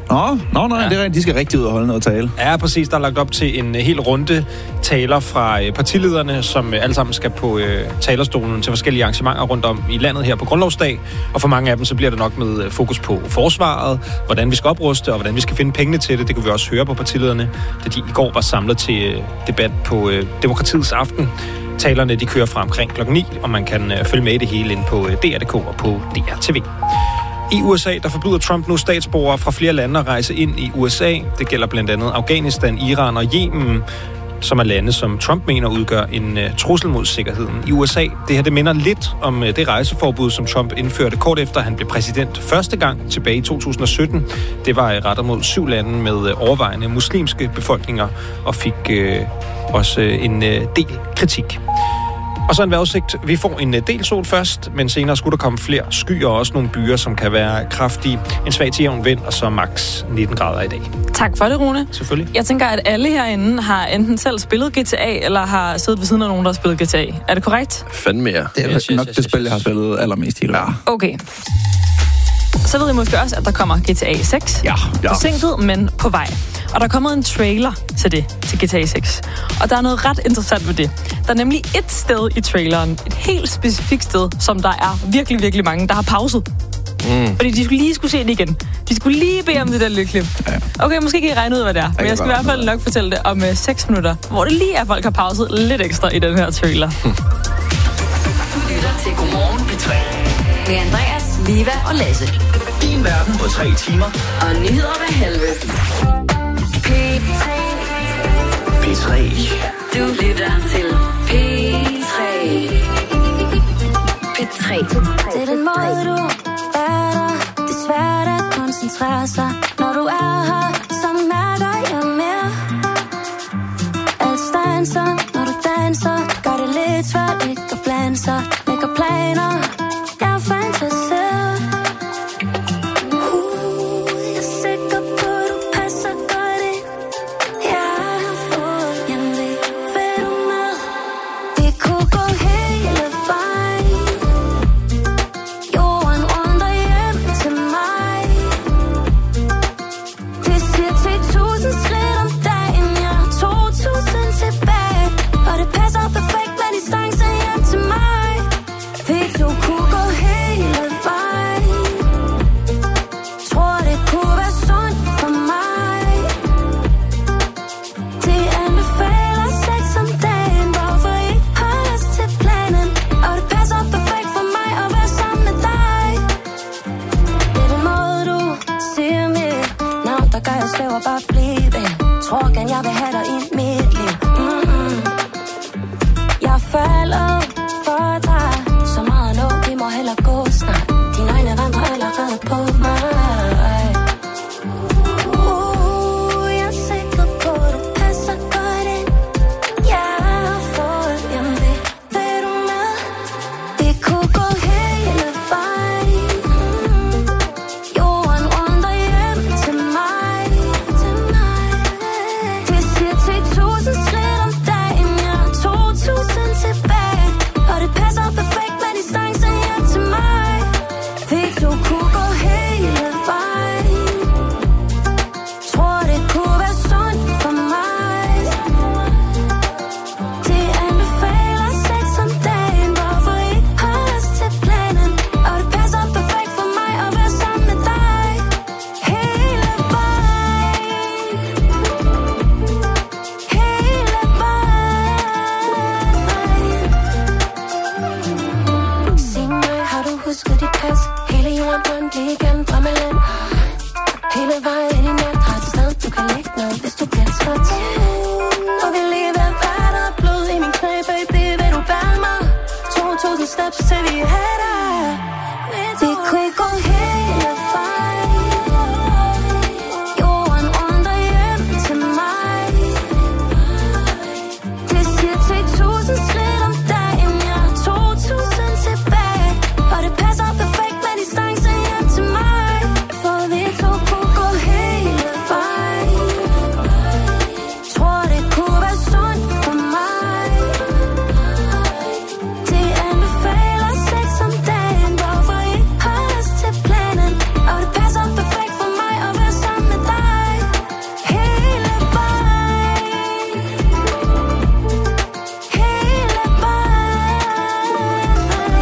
S7: Nå, nå, nej, ja. Det er rigtigt. De skal rigtig ud og holde noget tale.
S2: Ja, præcis. Der er lagt op til en hel runde taler fra øh, partilederne, som øh, alle sammen skal på øh, talerstolen til forskellige arrangementer rundt om i landet her på Grundlovsdag. Og for mange af dem, så bliver det nok med øh, fokus på forsvaret, hvordan vi skal opruste, og hvordan vi skal finde pengene til det. Det kan vi også høre på partilederne, da de i går var samlet til øh, debat på øh, Demokratiets aften. Talerne, de kører fra omkring klokken ni, og man kan øh, følge med i det hele ind på øh, D R punktum d k og på D R T V. I U S A, der forbyder Trump nu statsborgere fra flere lande at rejse ind i U S A. Det gælder blandt andet Afghanistan, Iran og Yemen, som er lande, som Trump mener udgør en uh, trussel mod sikkerheden i U S A. Det her, det minder lidt om uh, det rejseforbud, som Trump indførte kort efter, han blev præsident første gang tilbage i to tusind og sytten. Det var uh, rettet mod syv lande med uh, overvejende muslimske befolkninger og fik uh, også uh, en uh, del kritik. Og så en vejrudsigt. Vi får en del sol først, men senere skulle der komme flere skyer og også nogle byer, som kan være kraftige. En svag til jævn vind, og så maks nitten grader i dag.
S1: Tak for det, Rune.
S2: Selvfølgelig.
S1: Jeg tænker, at alle herinde har enten selv spillet G T A, eller har siddet ved siden af nogen, der har spillet G T A. Er det korrekt?
S8: Fandme mere.
S7: Det er yes, nok yes, det spil, jeg har spillet allermest hele verden.
S1: Okay. Så ved I måske også, at der kommer G T A seks.
S7: Ja, ja.
S1: Forsinket, men på vej. Og der er kommet en trailer til det, til G T A seks. Og der er noget ret interessant ved det. Der er nemlig et sted i traileren, et helt specifikt sted, som der er virkelig, virkelig mange, der har pauset. Mm. Fordi de skulle lige skulle se det igen. De skulle lige bede om det der lille klip. Ja. Okay, måske kan I regne ud, hvad det er. Men jeg skal i hvert fald nok fortælle det om seks uh, minutter, hvor det lige er, folk har pauset lidt ekstra i den her trailer.
S6: Du lytter til Godmorgen P tre med Andreas, Liva og Lasse.
S16: Din verden på tre timer.
S6: Og nyheder ved halve. P tre.
S16: P tre.
S6: Du lytter til P tre. P tre.
S9: Det er den måde, du er der. Det er svært at koncentrere sig, når du er her, så mærker jeg mere. Alt stanser, når du danser, gør det lidt svært ikke at blande sig. Lægger planer, jeg er fantaseret. Uh, jeg er sikker på, du passer godt ind. Jeg har fået hjemlig, vil du med? Vi kunne gå hele vejen. Jorden runder hjem til mig. Det siger ti tusind skridt om dagen. Jeg har to tusind tilbage. Og det passer perfekt med distancen hjem til mig. Vi to kunne gå hele vejen. Tror det kunne være sundt for mig. De anbefaler sex om dagen. Hvorfor I har lyst til planen. Og det passer perfekt for mig at være sammen med dig. Det er den måde du siger mit navn, der gør jeg svæver bare blive. Tror gerne jeg vil have dig i mit liv. Mm-mm. Jeg falder for dig. Så meget nu, vi må hellere gå snart. Dine øjne vandrer allerede på mig. Uh, jeg er sikker på, du passer godt ind. Jeg har fået hjemlig, vil du med? Vi kunne gå hele vejen. Jorden runder hjem til mig. Det siger ti tusind skridt om dagen. Jeg har to tusind tilbage. Og det passer perfekt med distancen hjem til mig. Vi to kunne gå hele vejen. Tror det kunne være sundt for mig. De anbefaler sex om dagen. Hvorfor I har lyst til planen. Og det passer perfekt for mig at være sammen med dig. Hele vejen. Hele vejen. Sig mig, har du husket dit pas? Hele jorden rundt lige igennem drømmeland. Hele vejen ind i nat har et sted, du kan lægge ned, hvis du bliver træt. Og vi lige ved hvad der er blod i min knæ, baby, vil du bære mig? to tusind steps til vi er der. Vi kunne ikke gå hele vejen. Jorden runder hjem til mig. Det siger ti tusind skridt om dagen. Jeg har to tusind tilbage. Og det passer perfekt med distancen hjem til mig. For vi to kunne gå hele vejen. Tror det kunne være sundt for mig. De anbefaler sex om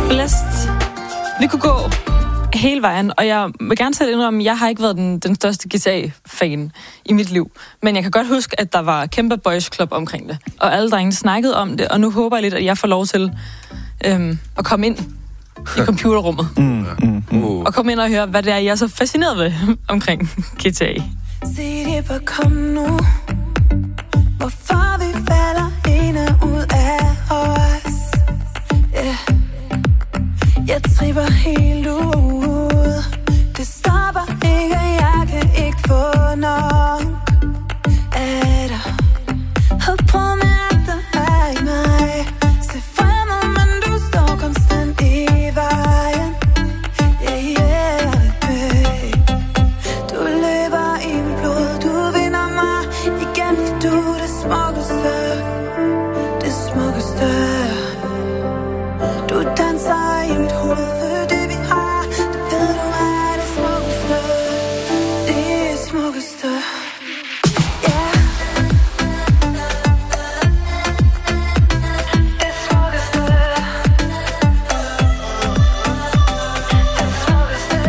S1: Blæst. Vi kunne gå hele vejen, og jeg vil gerne selv indrømme, at jeg har ikke været den, den største G T A-fan i mit liv. Men jeg kan godt huske, at der var kæmpe boys club omkring det. Og alle drengene snakkede om det, og nu håber jeg lidt, at jeg får lov til øhm, at komme ind i computerrummet.
S7: Mm, mm, mm.
S1: Og komme ind og høre, hvad det er, jeg er så fascineret ved omkring G T A.
S10: Se det bare kom nu. Hvorfor vi falder ind og ud af os. Yeah. Jeg tripper helt ud. Det stopper ikke, og jeg kan ikke få nok af dig. Havde prøvet med alt, der er i mig. Se fremad, men du står konstant i vejen. Yeah, yeah, babe. Du løber i mit blod, du vinder mig igen, for du er det smukkeste. Det smukkeste. Du danser i mit hoved, for det vi har, det ved du er det smukkeste. Det smukkeste. Yeah. Det smukkeste. Det smukkeste.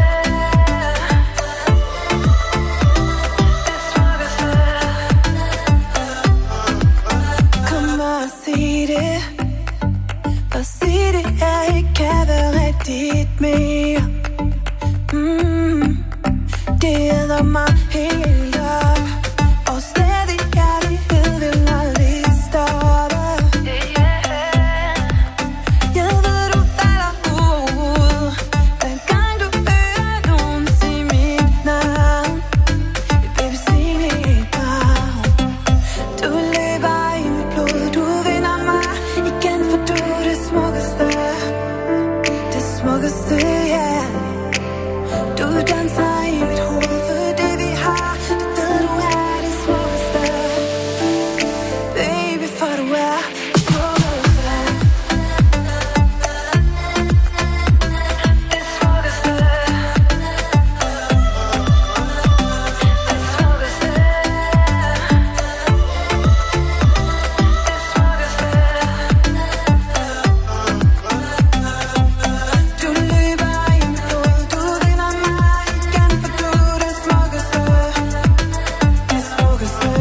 S10: Kom og sig det. Og sig det, jeg ikke kan være rigtigt mere. Mm. Det æder mig helt op. Og stadig kærlighed vil aldrig stoppe. Jeg ved, du falder ud. Hver gang du hører nogen sige mit navn. Baby, sig mit navn. Du løber i mit blod, du vinder mig igen, for du er det smukkeste. Det smukkeste, ja. Yeah. Du danser i mit hoved, for det vi har, det ved du er det smukkeste. Baby, for du er det smukkeste. Det smukkeste. Det smukkeste. Du løber i mit blod, du vinder mig igen, for du er det smukkeste. Det smukkeste.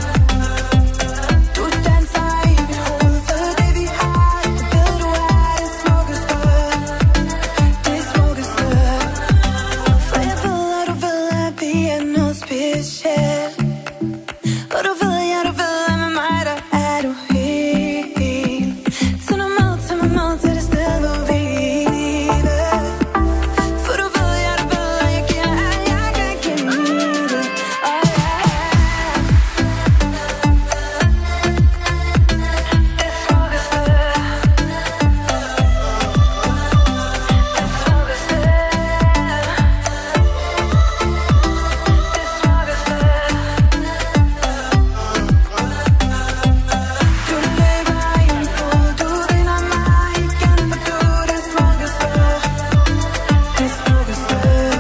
S10: Du danser i mit hoved, for det vi har, det ved du er det smukkeste. Det smukkeste. For jeg ved, og du ved, at vi er noget specielt. Og du ved, ja, du ved, at med mig, der er du helt. Tag nu med, tag mig med til det sted, hvor vi lever. For du ved, ja, du ved, at jeg giver alt, jeg kan give det. Oh, yeah. Det smukkeste. Det smukkeste. Du løber i mit blod, du vinder mig igen, for du er det smukkeste. Det smukkeste.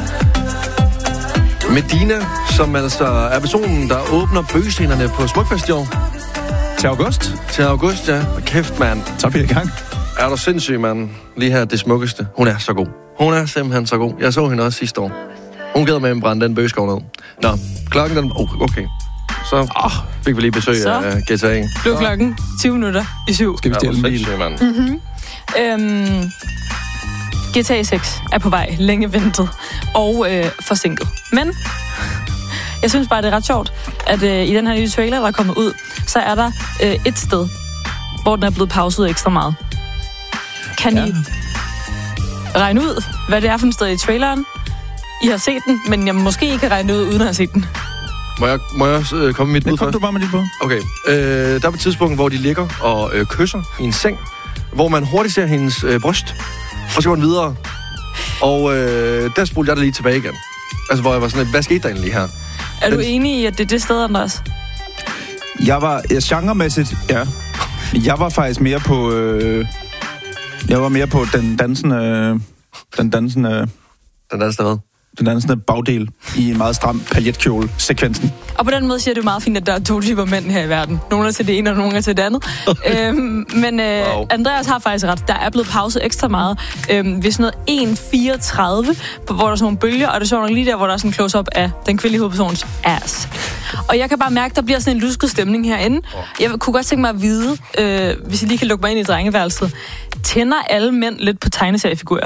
S8: Medina, som altså er personen, der åbner bøgescenerne på Smukfest i år.
S7: Til august?
S8: Til august, ja. Og kæft, mand.
S7: Så bliver i gang.
S8: Er du sindssyg, mand. Lige her, det smukkeste. Hun er så god. Hun er simpelthen så god. Jeg så hende også sidste år. Hun gad med at brænde den bøgeskov ned. Nå, klokken den... Oh, okay. Så oh, fik vi lige besøg
S1: Så
S8: af G T A.
S1: blev klokken tyve minutter i syv.
S7: Skal vi stjæle en bil?
S1: Mm-hmm. Øhm, G T A seks er på vej, længe ventet og øh, forsinket. Men jeg synes bare, det er ret sjovt, at øh, i den her nye trailer, der er kommet ud, så er der øh, et sted, hvor den er blevet pauset ekstra meget. Kan ja. I regne ud, hvad det er for et sted i traileren? I har set den, men jeg måske ikke kan regne ud, uden at have set den.
S8: Må jeg, må jeg også øh, komme med mit bud
S7: først? Kom du bare med dit bud.
S8: Okay. Øh, der er på et tidspunkt, hvor de ligger og øh, kysser i en seng, hvor man hurtigt ser hendes øh, bryst, og så går den videre. Og øh, der spurgte jeg da lige tilbage igen. Altså, hvor jeg var sådan, hvad skete der egentlig her?
S1: Er du enig i, at det er det sted, Andreas?
S7: Jeg var, jeg genremæssigt, ja. Jeg var faktisk mere på, øh, jeg var mere på den dansende, den dansende...
S8: Den dansende hvad?
S7: Den anden sådan en bagdel i en meget stram paljetkjole, sekvensen.
S1: Og på den måde siger det jo meget fint, at der er to typer mænd her i verden. Nogle er til det ene, og nogle er til det andet. øhm, men øh, wow. Andreas har faktisk ret. Der er blevet pauset ekstra meget. Øhm, hvis noget en fireogtredive, hvor der er sådan nogle bølger, og det er sjovt nok lige der, hvor der er sådan en close-up af den kvindelige hovedpersons ass. Og jeg kan bare mærke, der bliver sådan en lusket stemning herinde. Jeg kunne godt tænke mig at vide, øh, hvis I lige kan lukke mig ind i drengeværelset, tænder alle mænd lidt på tegneseriefigurer?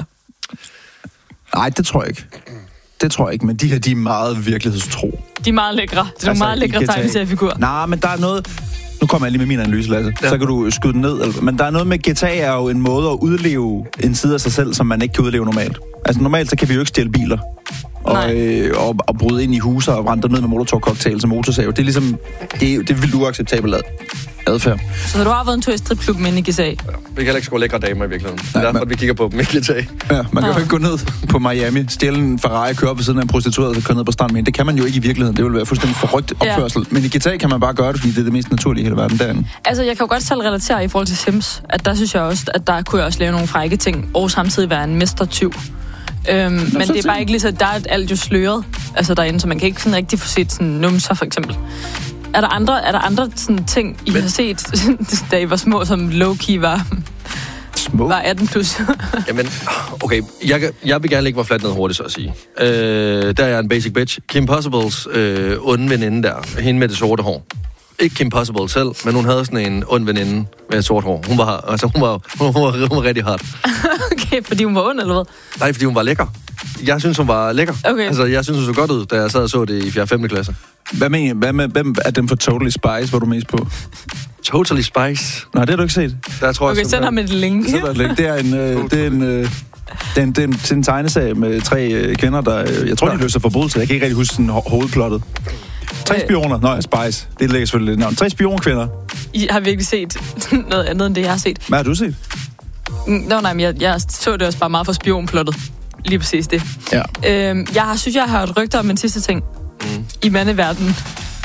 S7: Nej, det tror jeg ikke. Det tror jeg ikke, men de her, de er meget virkelighedstro.
S1: De er meget lækre. Det er altså, nogle meget lækre tegneseriefigurer.
S7: Nej, men der er noget... Nu kommer jeg lige med min analyse, Lasse. Ja. Så kan du skyde den ned. Men der er noget med, G T A er jo en måde at udleve en side af sig selv, som man ikke kan udleve normalt. Altså normalt, så kan vi jo ikke stjæle biler. Og, øh, og, og bryde ind i huser og brænde ned med molotov-cocktails og motorsave. Det er ligesom... Det er, det er vildt uacceptabelt adfærd.
S1: Så du har været en tur i stripklub med i G T A? Ja,
S8: vi kan heller ikke score lækre damer i virkeligheden. Det er derfor, man, vi kigger på dem i G T A.
S7: Ja, man kan jo ikke gå ned på Miami, stjæle en Ferrari, køre op ved siden af en prostitueret og så køre ned på stranden med. Det kan man jo ikke i virkeligheden. Det vil være fuldstændig forrygt opførsel. Ja. Men i G T A kan man bare gøre det, fordi det er det mest naturlige i hele verden derinde.
S1: Altså, jeg kan jo godt selv relatere i forhold til Sims, at der synes jeg også, at der kunne jeg også lave nogle frække ting, og samtidig være en mestertyv. Øhm, Nå, men det er bare ikke lige så, der er alt jo sløret altså derinde, så man kan ikke sådan rigtig få set sådan numser for eksempel. Er der andre, er der andre sådan ting, I men... har set, da I var små, som low-key var,
S7: små?
S1: var atten plus?
S8: Jamen, okay, jeg, jeg vil gerne lægge mig fladt ned hurtigt, så at sige. Øh, der er jeg en basic bitch. Kim Possibles øh, onde veninde der, hende med det sorte hår. Ikke Kim Possible selv, men hun havde sådan en ond veninde med et sort hår. Hun var, altså, hun var, hun var, hun var rigtig hard.
S1: Okay, fordi hun var ond, eller hvad?
S8: Nej, fordi hun var lækker. Jeg synes, hun var lækker.
S1: Okay.
S8: Altså, jeg synes, hun så godt ud, da jeg sad og så det i fjerde femte klasse.
S7: Hvad med, hvad med, hvem er den for Totally Spice, hvor du mest på?
S8: Totally Spice?
S7: Nej, det har du ikke set.
S8: Der tror
S1: okay,
S8: jeg,
S1: send ham et link.
S7: Så der et link. Det er en, øh, det er en, øh, det er en, det er en, det er en tegnesag med tre øh, kvinder, der... Øh, jeg tror, de løser forbrydelse. Jeg kan ikke rigtig huske sådan ho- hovedplottet. Tre spioner. Nå, Spice. Det ligger selvfølgelig lidt navn. Tre spionkvinder.
S1: I har virkelig set noget andet, end det, jeg har set.
S7: Hvad har du set?
S1: Nå, nej, men jeg, jeg så det også bare meget for spionplottet. Lige præcis det.
S7: Ja.
S1: Øhm, jeg har, synes, jeg har hørt rygter om en sidste ting. Mm. I mandeverdenen.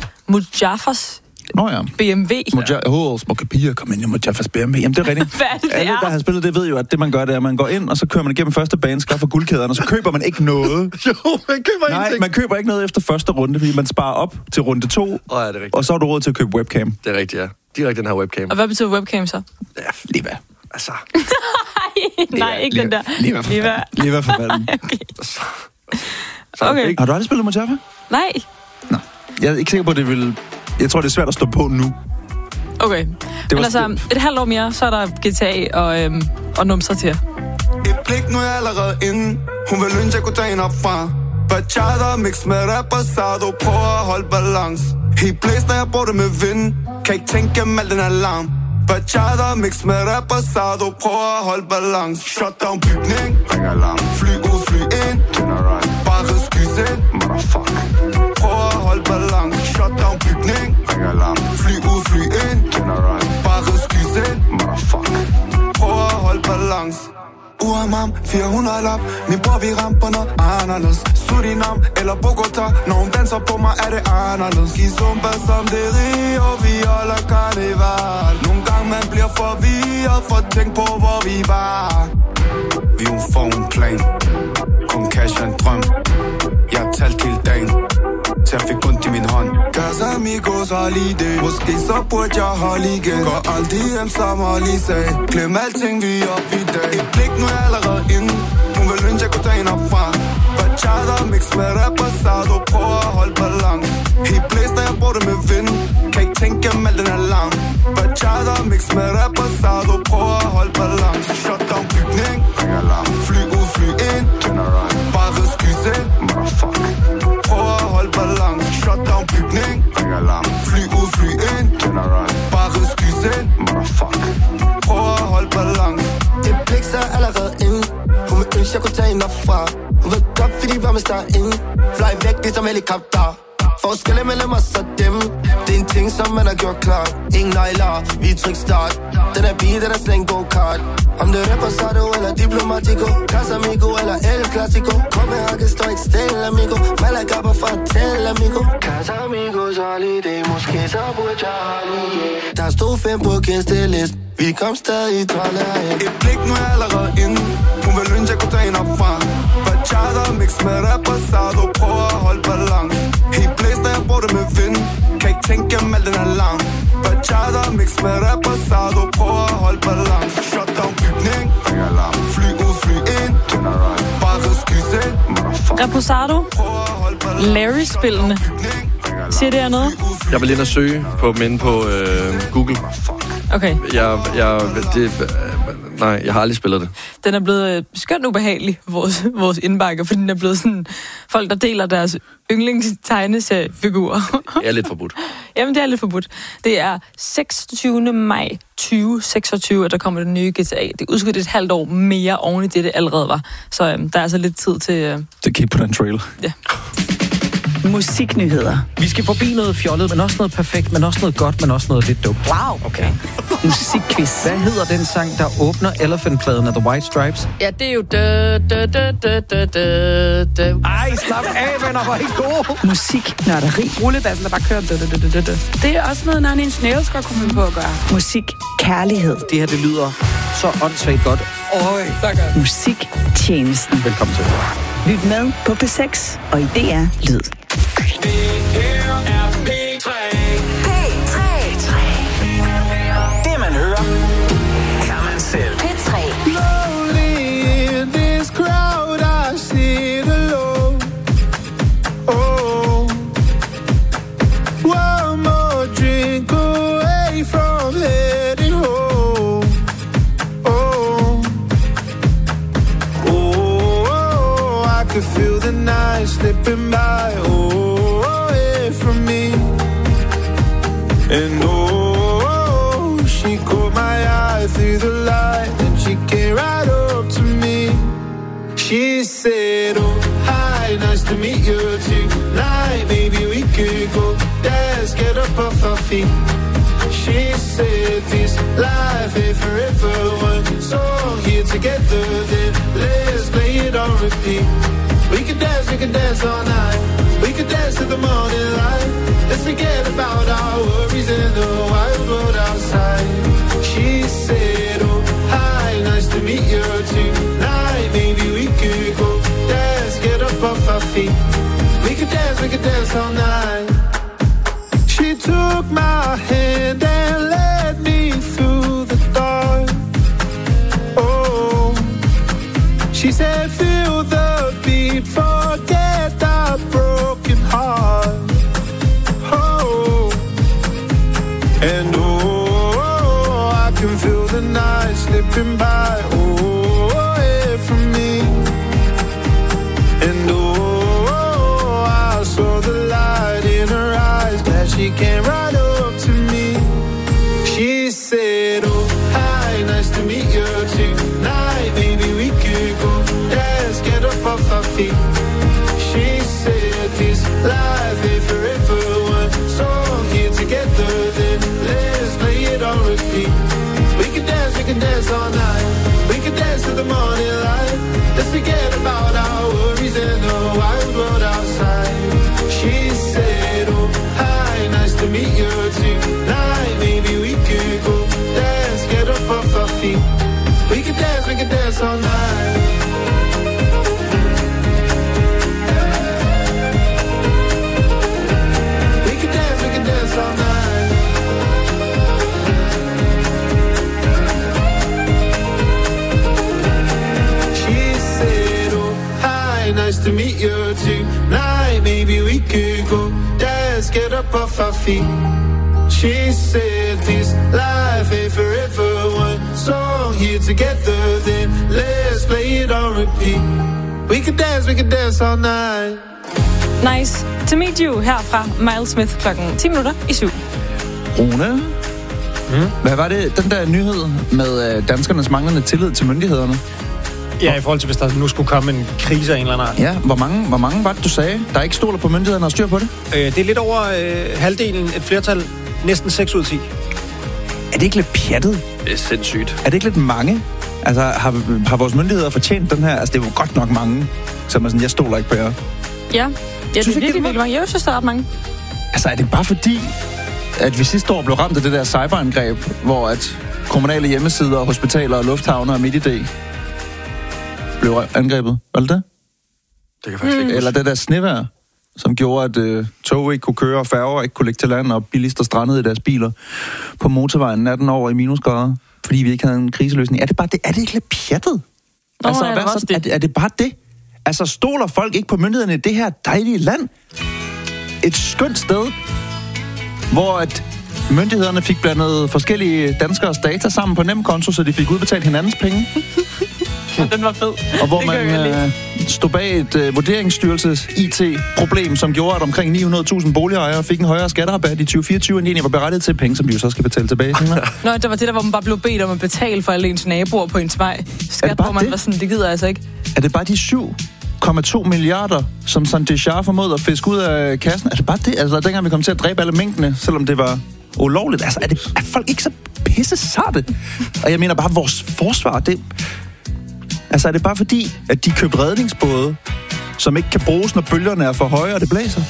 S1: Mujaffas
S7: Nå ja.
S1: B M W.
S7: Muja- oh, smukke piger, kom ind i Mujaffas B M W. Jamen, det er rigtigt.
S1: Hvad er det, det
S7: Alle,
S1: er?
S7: der har spillet det, ved jo, at det, man gør, det er, at man går ind, og så kører man igennem første bane, skaffer guldkæderne, og så køber man ikke noget.
S8: Jo, man køber
S7: Nej,
S8: ingenting.
S7: man køber ikke noget efter første runde, fordi man sparer op til runde to,
S8: oh, ja, det er rigtigt.
S7: Og så har du råd til at købe webcam.
S8: Det er rigtigt, ja. Direkte den her webcam.
S1: Og hvad betyder webcam så?
S8: Ja,
S7: lige hvad?
S8: Altså...
S1: Nej, ikke
S7: lige,
S1: den der.
S7: Lige hvad for fanden. Lige hvad for fanden.
S1: Okay.
S7: Så, okay. Har du aldrig spillet Mojaffa?
S1: Nej.
S7: Nå. Jeg er ikke sikker på, at det vil... Jeg tror, det er svært at stå på nu.
S1: Okay. Men altså, et halvt år mere, så er der G T A og, øhm, og numser til.
S17: Et blik, nu er jeg allerede inde. Hun vil ønske, jeg kunne tage hende op fra. Bachata mix med reposado. Prøver at holde balance. Helt blæst, når jeg bruger det med vind. Kan ikke tænke med al den alarm. Bachata mix med reposado. Prøver at holde balance. Shutdown bygning. Ring alarm. Fly ud, fly ind. Turn around. Bare skys ind. Motherfuck. Prøver at holde balance. Shutdown bygning. Ring alarm. Fly ud, fly ind. Turn around. Bare skys ind. Motherfuck. Prøver at holde balance. Uamam, fire hundrede lap. Min bror, vi ramper noget anderledes. Surinam eller Bogota. Når hun danser på mig, er det anderledes. Kizumba som det rige, og vi holder karneval. Nogle gange man bliver forvirret, for at tænke på, hvor vi var. Vi er for en plan. Kun cash en drøm. Jeg har talt hele dagen, til jeg fik ondt i min hånd. Casa amigos holiday. Måske så burde jeg holde igen. Går aldrig hjem som Holly sagde. Glem alting, vi er op i dag. Et blik, nu er jeg allerede inde. Hun vil ønske, jeg kunne tage hende op fra. Bachata mix med reposado. Prøver at holde balance. Helt blæst, når jeg bruger det med vind. Kan ikke tænke med al den alarm. Bachata mix med reposado. Prøver at holde balance. Shutdown bygning. Ring alarm. Fly ud, fly ind. Turn around. Bare skys ind. Motherfuck. Prøver at holde balance. Shutdown bygning. Ring alarm. Fly ud, fly ind. Turn around. Bare skys ind. Motherfuck. Prøver at holde balance.
S18: Det blik, så er allerede inde. Hun vil ønske, jeg kunne tage hende op fra. Hun ved godt, fordi vi var med start inde. Fly væk, ligesom helikopter. Forskelle mellem os og dem. Det er en ting, som man har gjort klar. Ingen nejler, vi er tryk start. Den er bil, den er slæng go-kart. Om det er reposado eller diplomatico. Casamigo eller El Clasico. Copenhagen står ikke stille, amigo. Malaga på fortæl, amigo. Casamigos holiday, måske så burde jeg holde. Der stod fem på gæstelist. Vi kom stadig trolde herhen.
S17: Et blik, nu er jeg allerede inde. Hun vil ønske, jeg kunne tage hende op fra. Bachata mix
S18: med reposado, prøver at holde balance. Helt blæst, når jeg bruger det med vind. Kan ikke tænke gennem alt den er lang. Bachata mix med reposado, prøver at holde balance. Shutdown bygning, ring alarm. Fly ud, fly ind, general. Bare skys ind, motherfucker.
S1: Reposado, Larry-spillene. Siger det her noget?
S8: Jeg vil ind og søge på dem inde på øh, Google.
S1: Okay.
S8: Jeg, jeg, det, øh, nej, jeg har aldrig spillet det.
S1: Den er blevet øh, skønt ubehagelig, vores, vores indbakke, fordi den er blevet sådan folk, der deler deres yndlingstegneseriefigurer.
S8: Det er lidt forbudt.
S1: Jamen, det er lidt forbudt. Det er seksogtyvende maj tyve seksogtyve, at der kommer den nye G T A. Det er udskudt et halvt år mere oven i det, det allerede var. Så øh, der er altså lidt tid til... Øh...
S7: Det kigge på den trailer.
S1: Ja.
S12: Musiknyheder.
S14: Vi skal forbi noget fjollet, men også noget perfekt, men også noget godt, men også noget lidt dumt.
S12: Wow, okay. Musikquiz.
S14: Hvad hedder den sang, der åbner Elephant-pladen af The White Stripes?
S13: Ja, det er jo... Dø, dø, dø, dø, dø, dø, dø.
S14: Ej, slap af, venner, hvor er I gode.
S12: Musiknørderi.
S13: Rullebassen, der bare kører... Dø, dø, dø, dø, dø. Det er også noget, Nine Inch Nails godt komme på at gøre.
S12: Musik. Kærlighed.
S14: Det her, det lyder så åndssvagt godt. Øj.
S12: Musiktjenesten.
S14: Velkommen til.
S12: Lyt med på P seks og i D R Lyd.
S16: Det man hører, kan man selv.
S9: P tre.
S18: Lonely in this crowd, I sit alone. Oh, one more drink away from heading home. Oh, oh, I could feel the night slipping by. Oh, away from me. And oh, she caught my eye through the light, and she came right up to me. She said, oh, hi, nice to meet you tonight. Maybe we could go dance, get up off our feet. She said, this life ain't forever. One song here together, then let's play it on repeat. We could dance, we could dance all night. We could dance to the morning light. Let's forget about our worries in the wild world outside. She said, oh, hi, nice to meet you tonight. Maybe we could go dance, get up off our feet. We could dance, we could dance all night. She took my hand and led me through the dark. Oh, she said, feel the beat, forget the broken heart. Oh, and oh, I can feel the night slipping by. Oh, away from me. And oh, I saw the light in her eyes, glad she came right up to me. She said, oh, hi, nice to meet you tonight. Maybe we could go dance, get up off our feet. She said, this life ain't forever. One song here together, then let's play it on repeat. We can dance, we can dance all night. We can dance to the morning light. Let's forget about our worries in the wild world outside. She said, oh, hi, nice to meet you tonight. Maybe we could go dance, get up off our feet. We can dance, we can dance all night. We can dance, we can dance all night. She said, oh, hi, nice to meet you tonight. Maybe we could go dance, get up off our feet. She said, this life ain't forever. One song here together, then let's play it on repeat. We can dance, we can dance all night.
S1: Nice to meet you herfra Miles Smith klokken ti minutter i syv.
S7: Rune, mm. hvad var det, den der nyhed med øh, danskernes manglende tillid til myndighederne?
S2: Ja, i forhold til, hvis der nu skulle komme en krise af en eller anden art.
S7: Ja, hvor mange, hvor mange var det, du sagde, der ikke stoler på myndighederne og styr på det?
S2: Øh, det er lidt over øh, halvdelen, et flertal, næsten seks ud af ti.
S7: Er det ikke lidt pjattet?
S8: Det er sindssygt.
S7: Er det ikke lidt mange? Altså, har, har vores myndigheder fortjent den her? Altså, det er jo godt nok mange, som er sådan, jeg stoler ikke på jer.
S1: Ja, ja, det er virkelig, virkelig mange. Jeg synes, der er ret mange.
S7: Altså, er det bare fordi, at vi sidste år blev ramt af det der cyberangreb, hvor at kommunale hjemmesider, hospitaler og lufthavne og MitID blev angrebet? Var det det?
S8: Det kan faktisk ikke.
S7: Eller det der snevejr, som gjorde, at øh, tog ikke kunne køre, og færger ikke kunne ligge til land, og bilister strandede i deres biler på motorvejen natten over i minusgrader, fordi vi ikke havde en kriseløsning. Er det bare det? Er det ikke lidt pjattet?
S1: Nå,
S7: altså,
S1: er,
S7: hvad,
S1: det
S7: så, er, det, er det bare det? Altså, stoler folk ikke på myndighederne i det her dejlige land? Et skønt sted, hvor at myndighederne fik blandet forskellige danskers data sammen på nemkonto, så de fik udbetalt hinandens penge.
S1: Den var fed.
S7: Og hvor man øh, stod bag et øh, vurderingsstyrelses I T-problem, som gjorde, at omkring ni hundrede tusind boligejere fik en højere skatterabat i tyve fireogtyve, end de egentlig var berettiget til penge, som de jo så skal betale tilbage.
S1: Nå, det var det der, hvor man bare blev bedt om at betale for alle ens naboer på ens vej. Skat, hvor man det? var sådan, det gider jeg altså ikke.
S7: Er det bare de syv komma to milliarder, som Sanjay Shah formåede at fiske ud af kassen? Er det bare det? Altså, dengang vi kom til at dræbe alle minkene, selvom det var ulovligt. Altså, er, det, er folk ikke så pisse sarte? Og jeg mener bare, vores forsvar, det... Altså, er det bare fordi, at de købte redningsbåde, som ikke kan bruges, når bølgerne er for høje, og det blæser?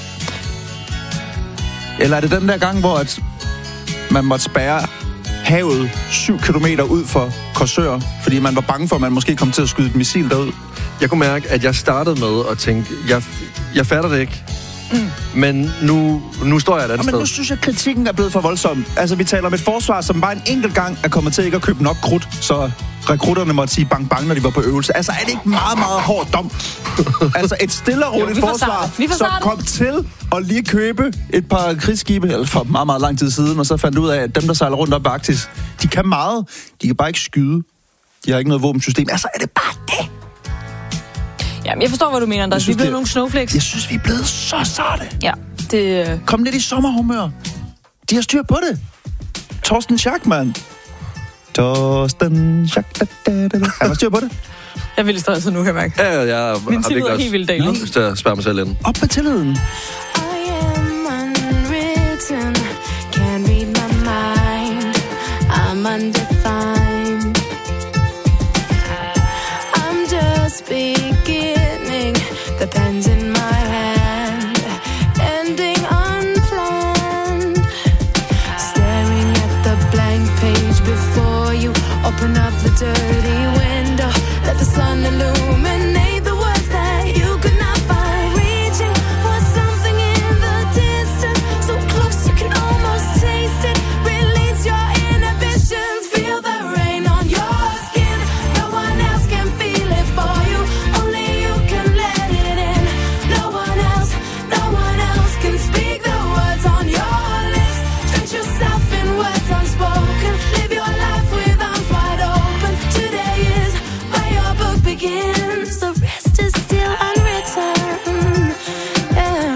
S7: Eller er det den der gang, hvor at man måtte spærre havet syv kilometer ud for Korsør, fordi man var bange for, at man måske kom til at skyde et missil derud?
S8: Jeg kunne mærke, at jeg startede med at tænke, jeg, jeg fatter det ikke. Mm. Men nu, nu står jeg et andet
S7: ja, men
S8: sted.
S7: nu synes jeg, at kritikken er blevet for voldsom. Altså, vi taler om et forsvar, som bare en enkelt gang er kommet til ikke at købe nok krudt, så rekrutterne måtte sige bang bang, når de var på øvelse. Altså, er det ikke meget, meget hårdt dom? Altså, et stille og roligt forsvar, som kom til at lige købe et par krigsskibe, eller for meget, meget lang tid siden, og så fandt ud af, at dem, der sejler rundt op i Arktis, de kan meget. De kan bare ikke skyde. De har ikke noget våbensystem. Altså, er det bare det?
S1: Jamen, jeg forstår, hvad du mener, Anders. Vi er blevet det... nogle snowflakes.
S7: Jeg synes, vi er blevet så sarte.
S1: Ja, det...
S7: Kom lidt i sommerhumør. De har styr på det. Torsten Schack, mand. Torsten Schack. Han har styr på det.
S1: Jeg vil stå altså nu, kan jeg mærke.
S8: Ja, ja, jeg
S1: Min tillid er helt vildt dejlig.
S8: Jeg synes, jeg spørger mig selv ind.
S7: Op med tilliden.
S9: Can't read my mind. I'm undefined. I'm just beginning. The pen's in my hand, ending unplanned. Staring at the blank page before you. Open up the dirty window. Let the sun illuminate the words that you could not find. Reaching for something in the distance, so close you can almost taste it. Release your inhibitions. Feel the rain on your skin. No one else can feel it for you. Only you can let it in. No one else, no one else can speak the words on your lips. Drench yourself in words unspoken. Live your life with arms wide open. Today is where your book begins. The rest is still unwritten. Yeah.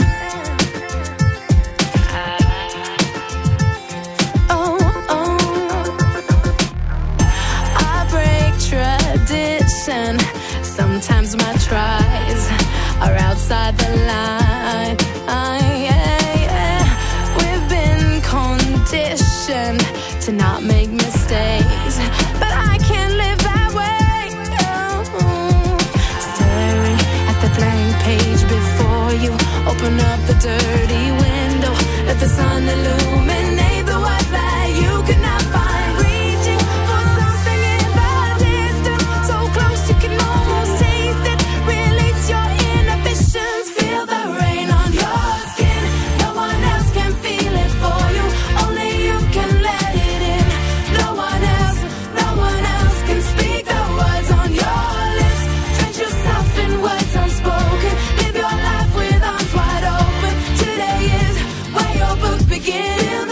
S9: Oh, oh. I break tradition. Sometimes my tries are outside the line. Ah, yeah, yeah. We've been conditioned to not make mistakes, but I can't live that way. No. Staring at the blank page before you. Open up the dirty window. Let the sun illuminate the words that you could not find. Reaching for something in the distance, so close you can almost taste it. Release your inhibitions. Feel the rain on your skin. No one else can feel it for you. Only you can let it in. No one else, no one else can speak the words on your lips. Drench yourself in words unspoken. Live your life with arms wide open. Today is where your book begins.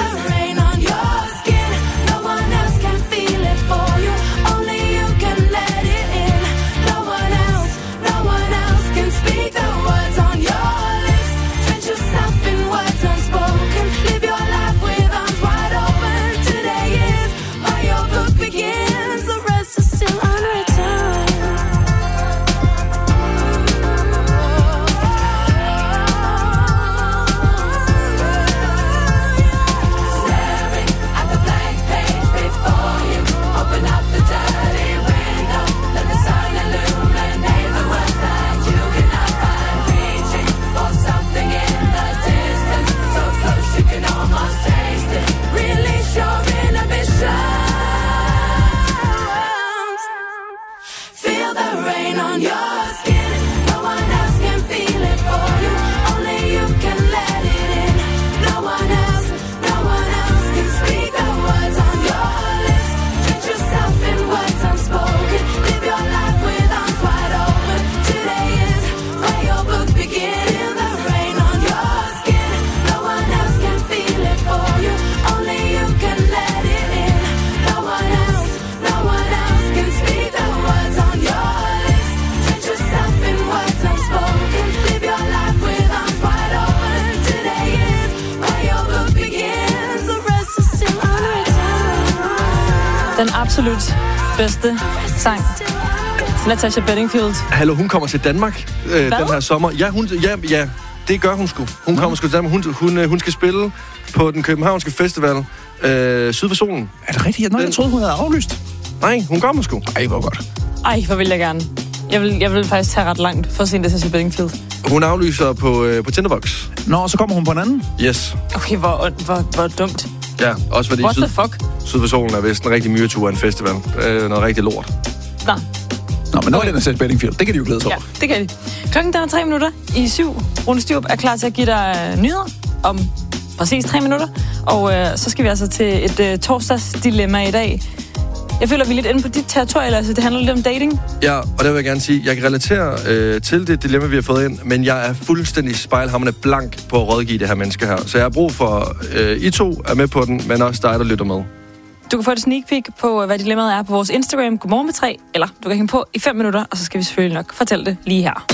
S1: Den absolut bedste sang. Natasha Bedingfield.
S8: Hallo, hun kommer til Danmark øh, den her sommer. Ja, hun, ja, ja, det gør hun sgu. Hun kommer sgu til Danmark. Hun, hun, hun skal spille på den københavnske festival øh, Syd for Solen.
S7: Er det rigtigt? Nå, jeg troede, hun havde aflyst.
S8: Nej, hun kommer sgu.
S7: Ej, hvor godt.
S1: Ej, hvor vil jeg gerne. Jeg vil, jeg vil faktisk tage ret langt for at se Natasha Bedingfield.
S8: Hun aflyser på, øh, på Tinderbox.
S7: Nå, så kommer hun på en anden?
S8: Yes.
S1: Okay, hvor, hvor, hvor dumt.
S8: Ja, også fordi
S1: What
S8: Syd,
S1: the fuck?
S8: Syd for Solen er vist en rigtig myretur af en festival. Øh, noget rigtig lort.
S1: Nå.
S7: Nå, men nu er det Natasha Bedingfield. Det kan de jo glæde sig
S1: Ja,
S7: over.
S1: det kan de. Klokken den er tre minutter i syv. Rune Styrup er klar til at give dig nyheder om præcis tre minutter. Og øh, så skal vi altså til et øh, torsdagsdilemma i dag. Jeg føler, vi er lidt inde på dit territorium, altså det handler lidt om dating.
S8: Ja, og det vil jeg gerne sige, jeg kan relatere øh, til det dilemma, vi har fået ind, men jeg er fuldstændig spejlhamrende blank på at rådgive det her menneske her. Så jeg har brug for, øh, I to er med på den, men også dig, der lytter med.
S1: Du kan få et sneak peek på, hvad dilemmaet er på vores Instagram, Godmorgen med tre, eller du kan hænge på i fem minutter, og så skal vi selvfølgelig nok fortælle det lige her.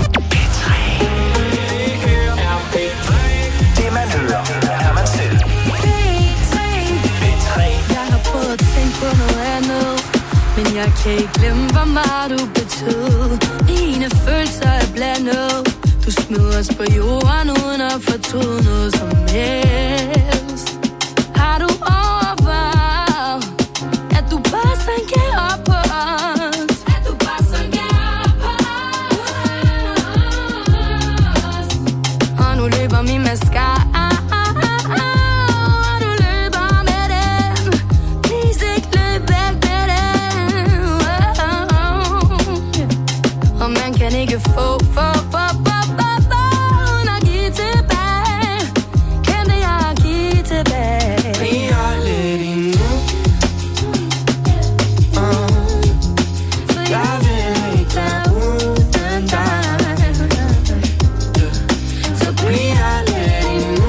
S16: Det man hører, er man selv.
S9: Jeg har prøvet at tænke på noget andet, men jeg kan ikke glemme, hvor meget du betød. Dine følelser er blandet. Du smider os på jorden uden at fortryde noget som helst. Har du overvejet, at du bare sanker op på os? At du bare sanker op på os? Og nu løber min mascara. Ikke få, få, få, få, få, få, uden at give tilbage. Kan det jeg give tilbage?
S17: Vi er lidt endnu. uh.
S9: Så jeg vil ikke være uden dig. Så bliver lidt endnu.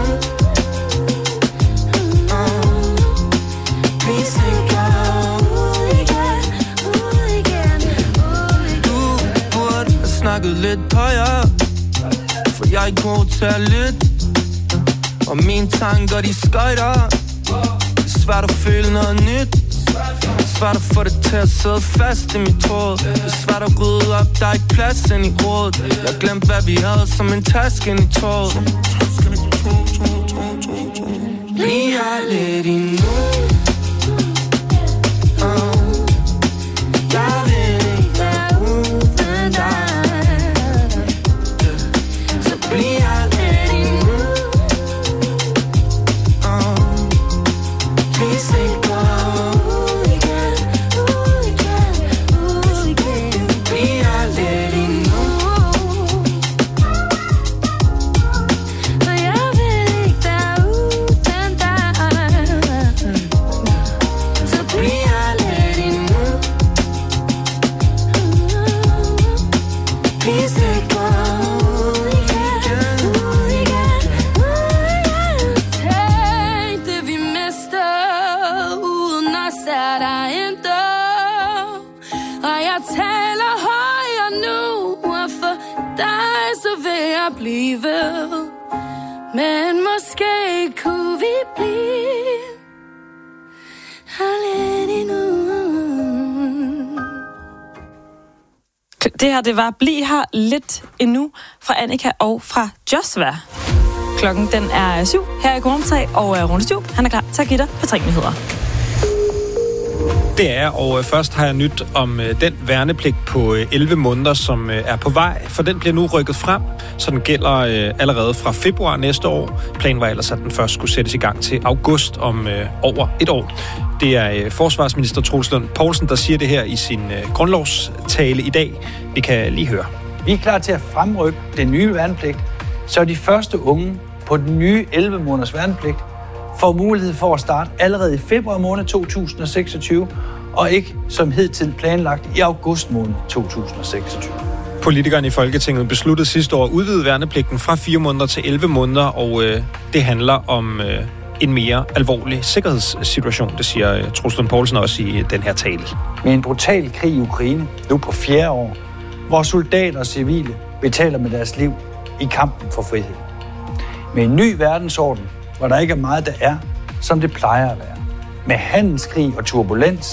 S17: uh. Please ikke gå ud igen, ud igen, ud igen. Du burde have snakket lidt højere, for jeg er god til at lytte. Og mine tanker, de skøjter. Det er svært at føle noget nyt. Det er svært at få det til at sidde fast i mit hoved. Det er svært at rydde op, der er ikke plads ind i rådet. Jeg glemte, hvad vi havde som en taske ind i toget. Vi er lidt endnu. uh. Jeg vil ikke være uden dig. Så bliver lidt endnu. uh. Please ikke gå ud igen, ud igen, ud igen. Vi er lidt endnu.
S9: For jeg vil ikke være uden dig.
S17: Så bliver lidt endnu. Please ikke gå ud igen, ud igen, ud igen.
S9: Tænk det vi mister, uden at sætte dig ind dør. Og jeg taler højere nu, og for dig så vil jeg blive ved. Men måske kunne vi blive her lidt endnu.
S1: Det her, det var Bliv her lidt endnu fra Annika og fra Josva. Klokken, den er syv her i Godmorgen med tre, og Rune Styrup, han er klar til at give dig på tre nyheder.
S2: Det er, og først har jeg nyt om øh, den værnepligt på øh, elleve måneder, som øh, er på vej, for den bliver nu rykket frem, så den gælder øh, allerede fra februar næste år. Planen var ellers, at den først skulle sættes i gang til august om øh, over et år. Det er øh, forsvarsminister Troels Lund Poulsen, der siger det her i sin øh, grundlovstale i dag. Vi kan lige høre.
S19: Vi er klar til at fremrykke den nye værnepligt, så de første unge på den nye elleve måneders værnepligt får mulighed for at starte allerede i februar måned to tusind og seksogtyve, og ikke som hidtil planlagt i august måned to tusind og seksogtyve.
S2: Politikerne i Folketinget besluttede sidste år at udvide værnepligten fra fire måneder til elleve måneder, og øh, det handler om øh, en mere alvorlig sikkerhedssituation, det siger øh, Troels Lund Poulsen også i den her tale.
S19: Med en brutal krig i Ukraine, nu på fjerde år, hvor soldater og civile betaler med deres liv i kampen for frihed. Med en ny verdensorden, hvor der ikke er meget, der er, som det plejer at være. Med handelskrig og turbulens,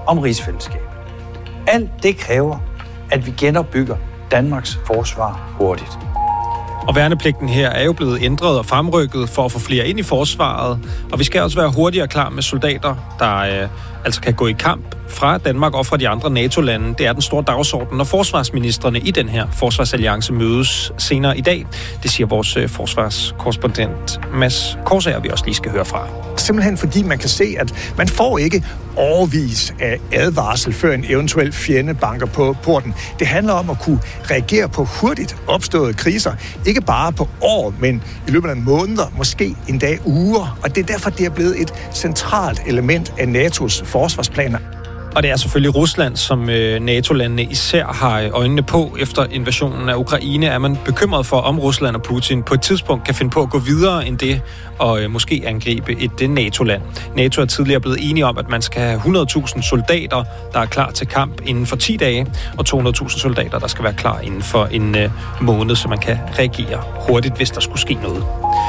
S19: om rigsfællesskabet. Alt det kræver, at vi genopbygger Danmarks forsvar hurtigt.
S2: Og værnepligten her er jo blevet ændret og fremrykket for at få flere ind i forsvaret. Og vi skal også være hurtigere klar med soldater, der øh, altså kan gå i kamp fra Danmark og fra de andre NATO-lande. Det er den store dagsorden, når forsvarsministrene i den her forsvarsalliance mødes senere i dag. Det siger vores øh, forsvarskorrespondent Mads Korsager, vi også lige skal høre fra.
S20: Simpelthen fordi man kan se, at man får ikke overvis af advarsel, før en eventuel fjende banker på porten. Det handler om at kunne reagere på hurtigt opståede kriser. Ikke bare på år, men i løbet af måneder, måske endda uger. Og det er derfor, det er blevet et centralt element af NATO's forsvarsplaner.
S2: Og det er selvfølgelig Rusland, som øh, NATO-landene især har øjnene på. Efter invasionen af Ukraine er man bekymret for, om Rusland og Putin på et tidspunkt kan finde på at gå videre end det, og øh, måske angribe et øh, NATO-land. NATO er tidligere blevet enige om, at man skal have hundrede tusind soldater, der er klar til kamp inden for ti dage, og to hundrede tusind soldater, der skal være klar inden for en øh, måned, så man kan reagere hurtigt, hvis der skulle ske noget.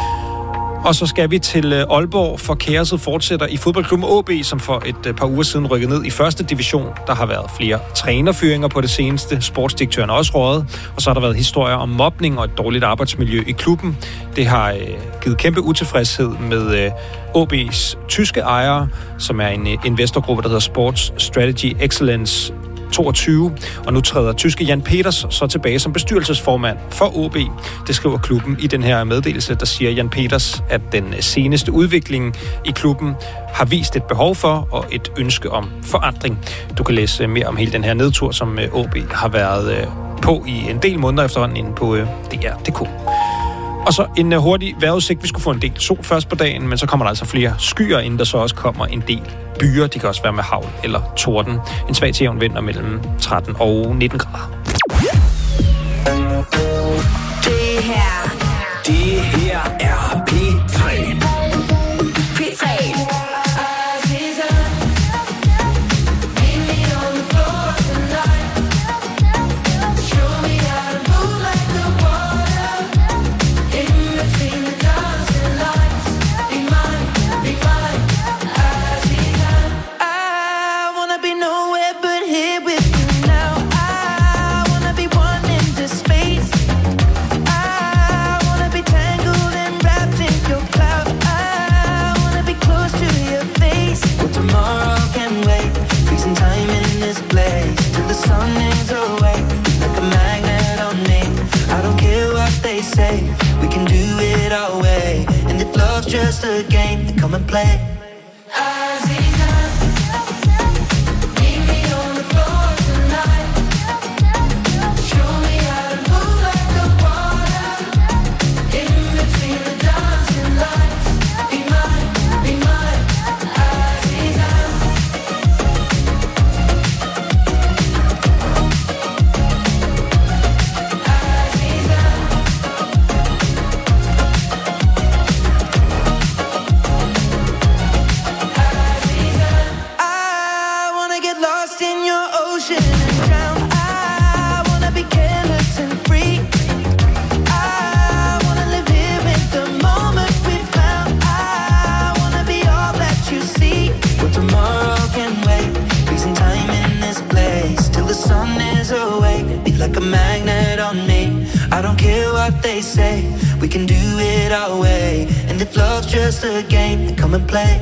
S2: Og så skal vi til Aalborg, for kaoset fortsætter i fodboldklubben O B, som for et par uger siden rykkede ned i første division. Der har været flere trænerfyringer på det seneste. Sportsdirektøren er også røget. Og så har der været historier om mobning og et dårligt arbejdsmiljø i klubben. Det har øh, givet kæmpe utilfredshed med øh, O B's tyske ejere, som er en øh, investorgruppe, der hedder Sports Strategy Excellence toogtyve, og nu træder tyske Jan Peters så tilbage som bestyrelsesformand for O B. Det skriver klubben i den her meddelelse, der siger Jan Peters, at den seneste udvikling i klubben har vist et behov for og et ønske om forandring. Du kan læse mere om hele den her nedtur, som O B har været på i en del måneder efterhånden inde på D R punktum d k. Og så en hurtig vejrudsigt. Vi skulle få en del sol først på dagen, men så kommer der altså flere skyer, inden der så også kommer en del byer. De kan også være med hagl eller torden. En svag til jævn vind mellem tretten og nitten grader.
S6: Det her, det her er P tre. P tre.
S10: We can do it our way, and if love's just a game, then come and play. Like a magnet on me, I don't care what they say. We can do it our way, and if love's just a game, then come and play.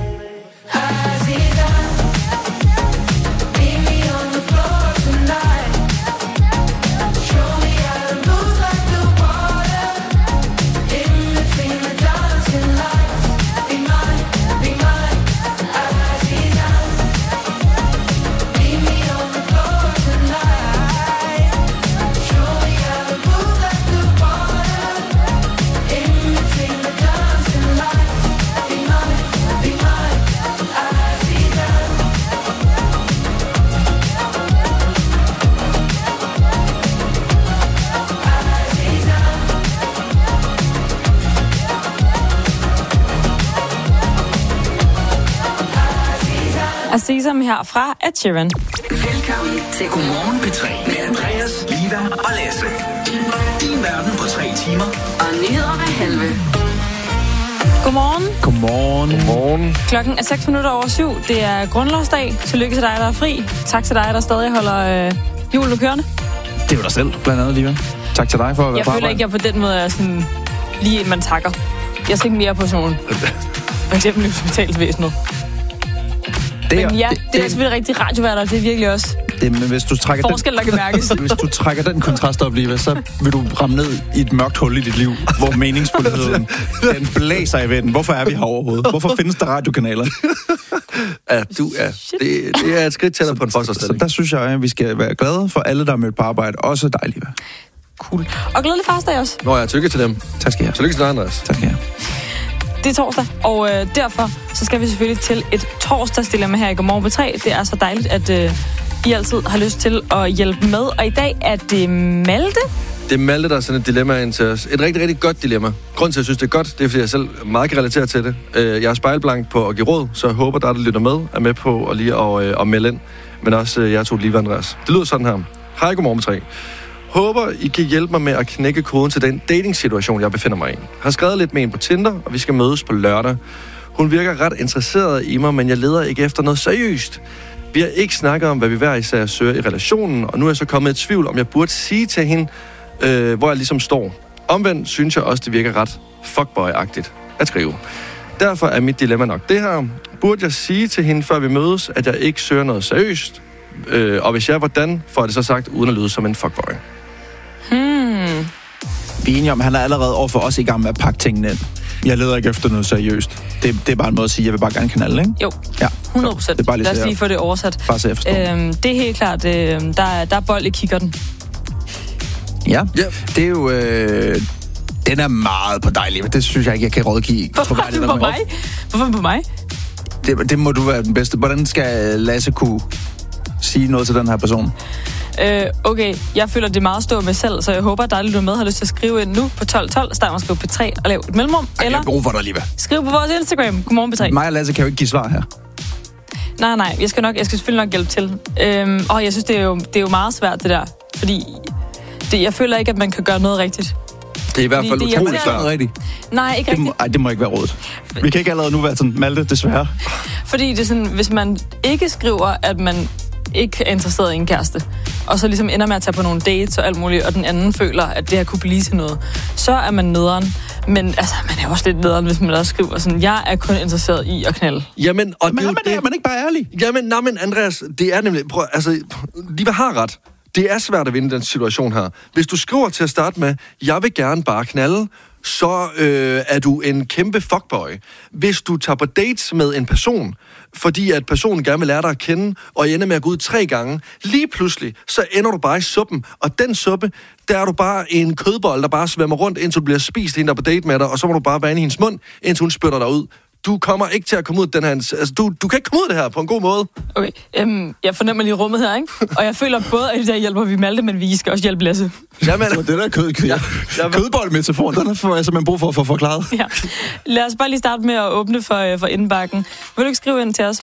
S1: Sesam her fra Ed Sheeran.
S6: Velkommen til Godmorgen P tre med Andreas, Liva og Lasse. Din verden på tre timer. Og nyheder hver halve.
S1: Godmorgen.
S7: Godmorgen.
S8: Godmorgen.
S1: Klokken er seks minutter over syv. Det er grundlovsdag. Tillykke til dig, der er fri. Tak til dig, der stadig holder øh, julen kørende.
S7: Det er jo dig selv, blandt andet, Liva. Tak til dig for at være
S1: Jeg
S7: på
S1: føler
S7: arbejde.
S1: ikke, jeg på den måde er sådan lige en, man takker. Jeg tænker mere på sådan nogle, for eksempel hospitalsvæsenet.
S7: Det er,
S1: Men ja,
S7: det,
S1: det, det er selvfølgelig rigtig radioværter. Det er virkelig også
S7: det, men hvis du trækker
S1: forskel, der kan mærkes.
S7: Den, hvis du trækker den kontrast op, Liva, så vil du ramme ned i et mørkt hul i dit liv, hvor meningsfuldheden, den blæser i vinden. Hvorfor er vi her overhovedet? Hvorfor findes der radiokanaler?
S8: Ja, du er. Det, det er et skridt tættere på en fosterstilling.
S7: Så der synes jeg, at vi skal være glade for alle, der er mødt på arbejde. Også dig, Liva.
S1: Cool. Og glædelig farsdag også.
S8: Nå ja, tillykke til dem.
S7: Tak skal jeg have.
S8: Tillykke til dig, Andreas.
S7: Tak skal jeg have.
S1: Det er torsdag, og øh, derfor så skal vi selvfølgelig til et torsdagsdilemma her i Godmorgen på tre. Det er så dejligt, at øh, I altid har lyst til at hjælpe med. Og i dag er det Malte.
S8: Det er Malte, der har sendt et dilemma ind til os. Et rigtig, rigtig godt dilemma. Grunden til, at jeg synes, det er godt, det er, fordi jeg selv meget kan relatere til det. Jeg er spejlblank på at give råd, så jeg håber, der, der lytter med, er med på at lige at, at melde ind. Men også jeg tog lige Andreas. Det lyder sådan her. Hej, Godmorgen på tre. Håber, I kan hjælpe mig med at knække koden til den dating-situation, jeg befinder mig i. Jeg har skrevet lidt med en på Tinder, og vi skal mødes på lørdag. Hun virker ret interesseret i mig, men jeg leder ikke efter noget seriøst. Vi har ikke snakket om, hvad vi hver især søger i relationen, og nu er jeg så kommet i tvivl, om jeg burde sige til hende, øh, hvor jeg ligesom står. Omvendt synes jeg også, det virker ret fuckboy-agtigt at skrive. Derfor er mit dilemma nok det her. Burde jeg sige til hende, før vi mødes, at jeg ikke søger noget seriøst? Øh, og hvis jeg, hvordan får jeg det så sagt, uden at lyde som en fuckboy?
S1: Hmm.
S7: Vi er enige om, at han er allerede over for os i gang med at pakke tingene ind. Jeg leder ikke efter noget seriøst. Det, det er bare en måde at sige, at jeg vil bare gerne knalde, ikke?
S1: Jo,
S7: ja.
S1: hundrede procent.
S7: Det er bare lige
S1: Lad os
S7: så
S1: lige få det oversat.
S7: Bare så jeg forstår.
S1: Øhm, det er helt klart, øh, der, er, der er bold i kikkerten.
S7: Ja, yeah. Det er jo... Øh, den er meget på dig, Liva. Det synes jeg ikke, jeg kan rådgive.
S1: Hvorfor er det på mig? Hvorfor på mig?
S7: Det, det må du være den bedste. Hvordan skal Lasse kunne sige noget til den her person?
S1: Øh, okay, jeg føler, det er meget stå med selv, så jeg håber, at dig, der med, har lyst til at skrive ind nu på tolv tolv, start med at skrive P tre og lave et mellemrum.
S7: Ej,
S1: eller
S7: jeg er god for dig, Liva.
S1: Skriv på vores Instagram. Godmorgen P tre.
S7: Mig og Lasse kan jo ikke give svar her.
S1: Nej, nej, jeg skal nok, jeg skal selvfølgelig nok hjælpe til. Øhm, og jeg synes, det er, jo, det er jo meget svært, det der. Fordi det, jeg føler ikke, at man kan gøre noget rigtigt.
S8: Det er i hvert fald
S1: det,
S8: utroligt
S7: svært. Rigtigt.
S1: Nej, ikke
S7: det må,
S1: rigtigt.
S7: ej, det må ikke være rådet. Vi kan ikke allerede nu være sådan, Malte, desværre.
S1: Fordi det er sådan, hvis man ikke skriver, at man ikke er interesseret i en kæreste, og så ligesom ender med at tage på nogle dates og alt muligt, og den anden føler, at det her kunne blive til noget, så er man nederen. Men altså, man er også lidt nederen, hvis man også skriver sådan, jeg er kun interesseret i at knalde.
S8: Jamen, og
S7: men
S8: det,
S7: man,
S8: det,
S7: er man ikke bare ærlig?
S8: Jamen, nej, men Andreas, det er nemlig... Prøv, altså, Liva har ret. Det er svært at vinde den situation her. Hvis du skriver til at starte med, jeg vil gerne bare knalde, så øh, er du en kæmpe fuckboy. Hvis du tager på dates med en person, fordi at personen gerne vil lære dig at kende, og ender med at gå ud tre gange, lige pludselig, så ender du bare i suppen. Og den suppe, der er du bare en kødbold, der bare svømmer rundt, indtil du bliver spist hende der på date med dig, og så må du bare være inde i hendes mund, indtil hun spytter dig ud. Du kommer ikke til at komme ud den her... Altså, du, du kan ikke komme ud af det her på en god måde.
S1: Okay, øhm, jeg fornemmer lige rummet her, ikke? Og jeg føler både, at der hjælper vi Malte, men vi skal også hjælpe Lasse.
S7: Jamen, det der kød, kød, ja, kødboldmetafor, den er for, simpelthen brug for at få forklaret.
S1: Ja. Lad os bare lige starte med at åbne for, for indbakken. Vil du ikke skrive ind til os?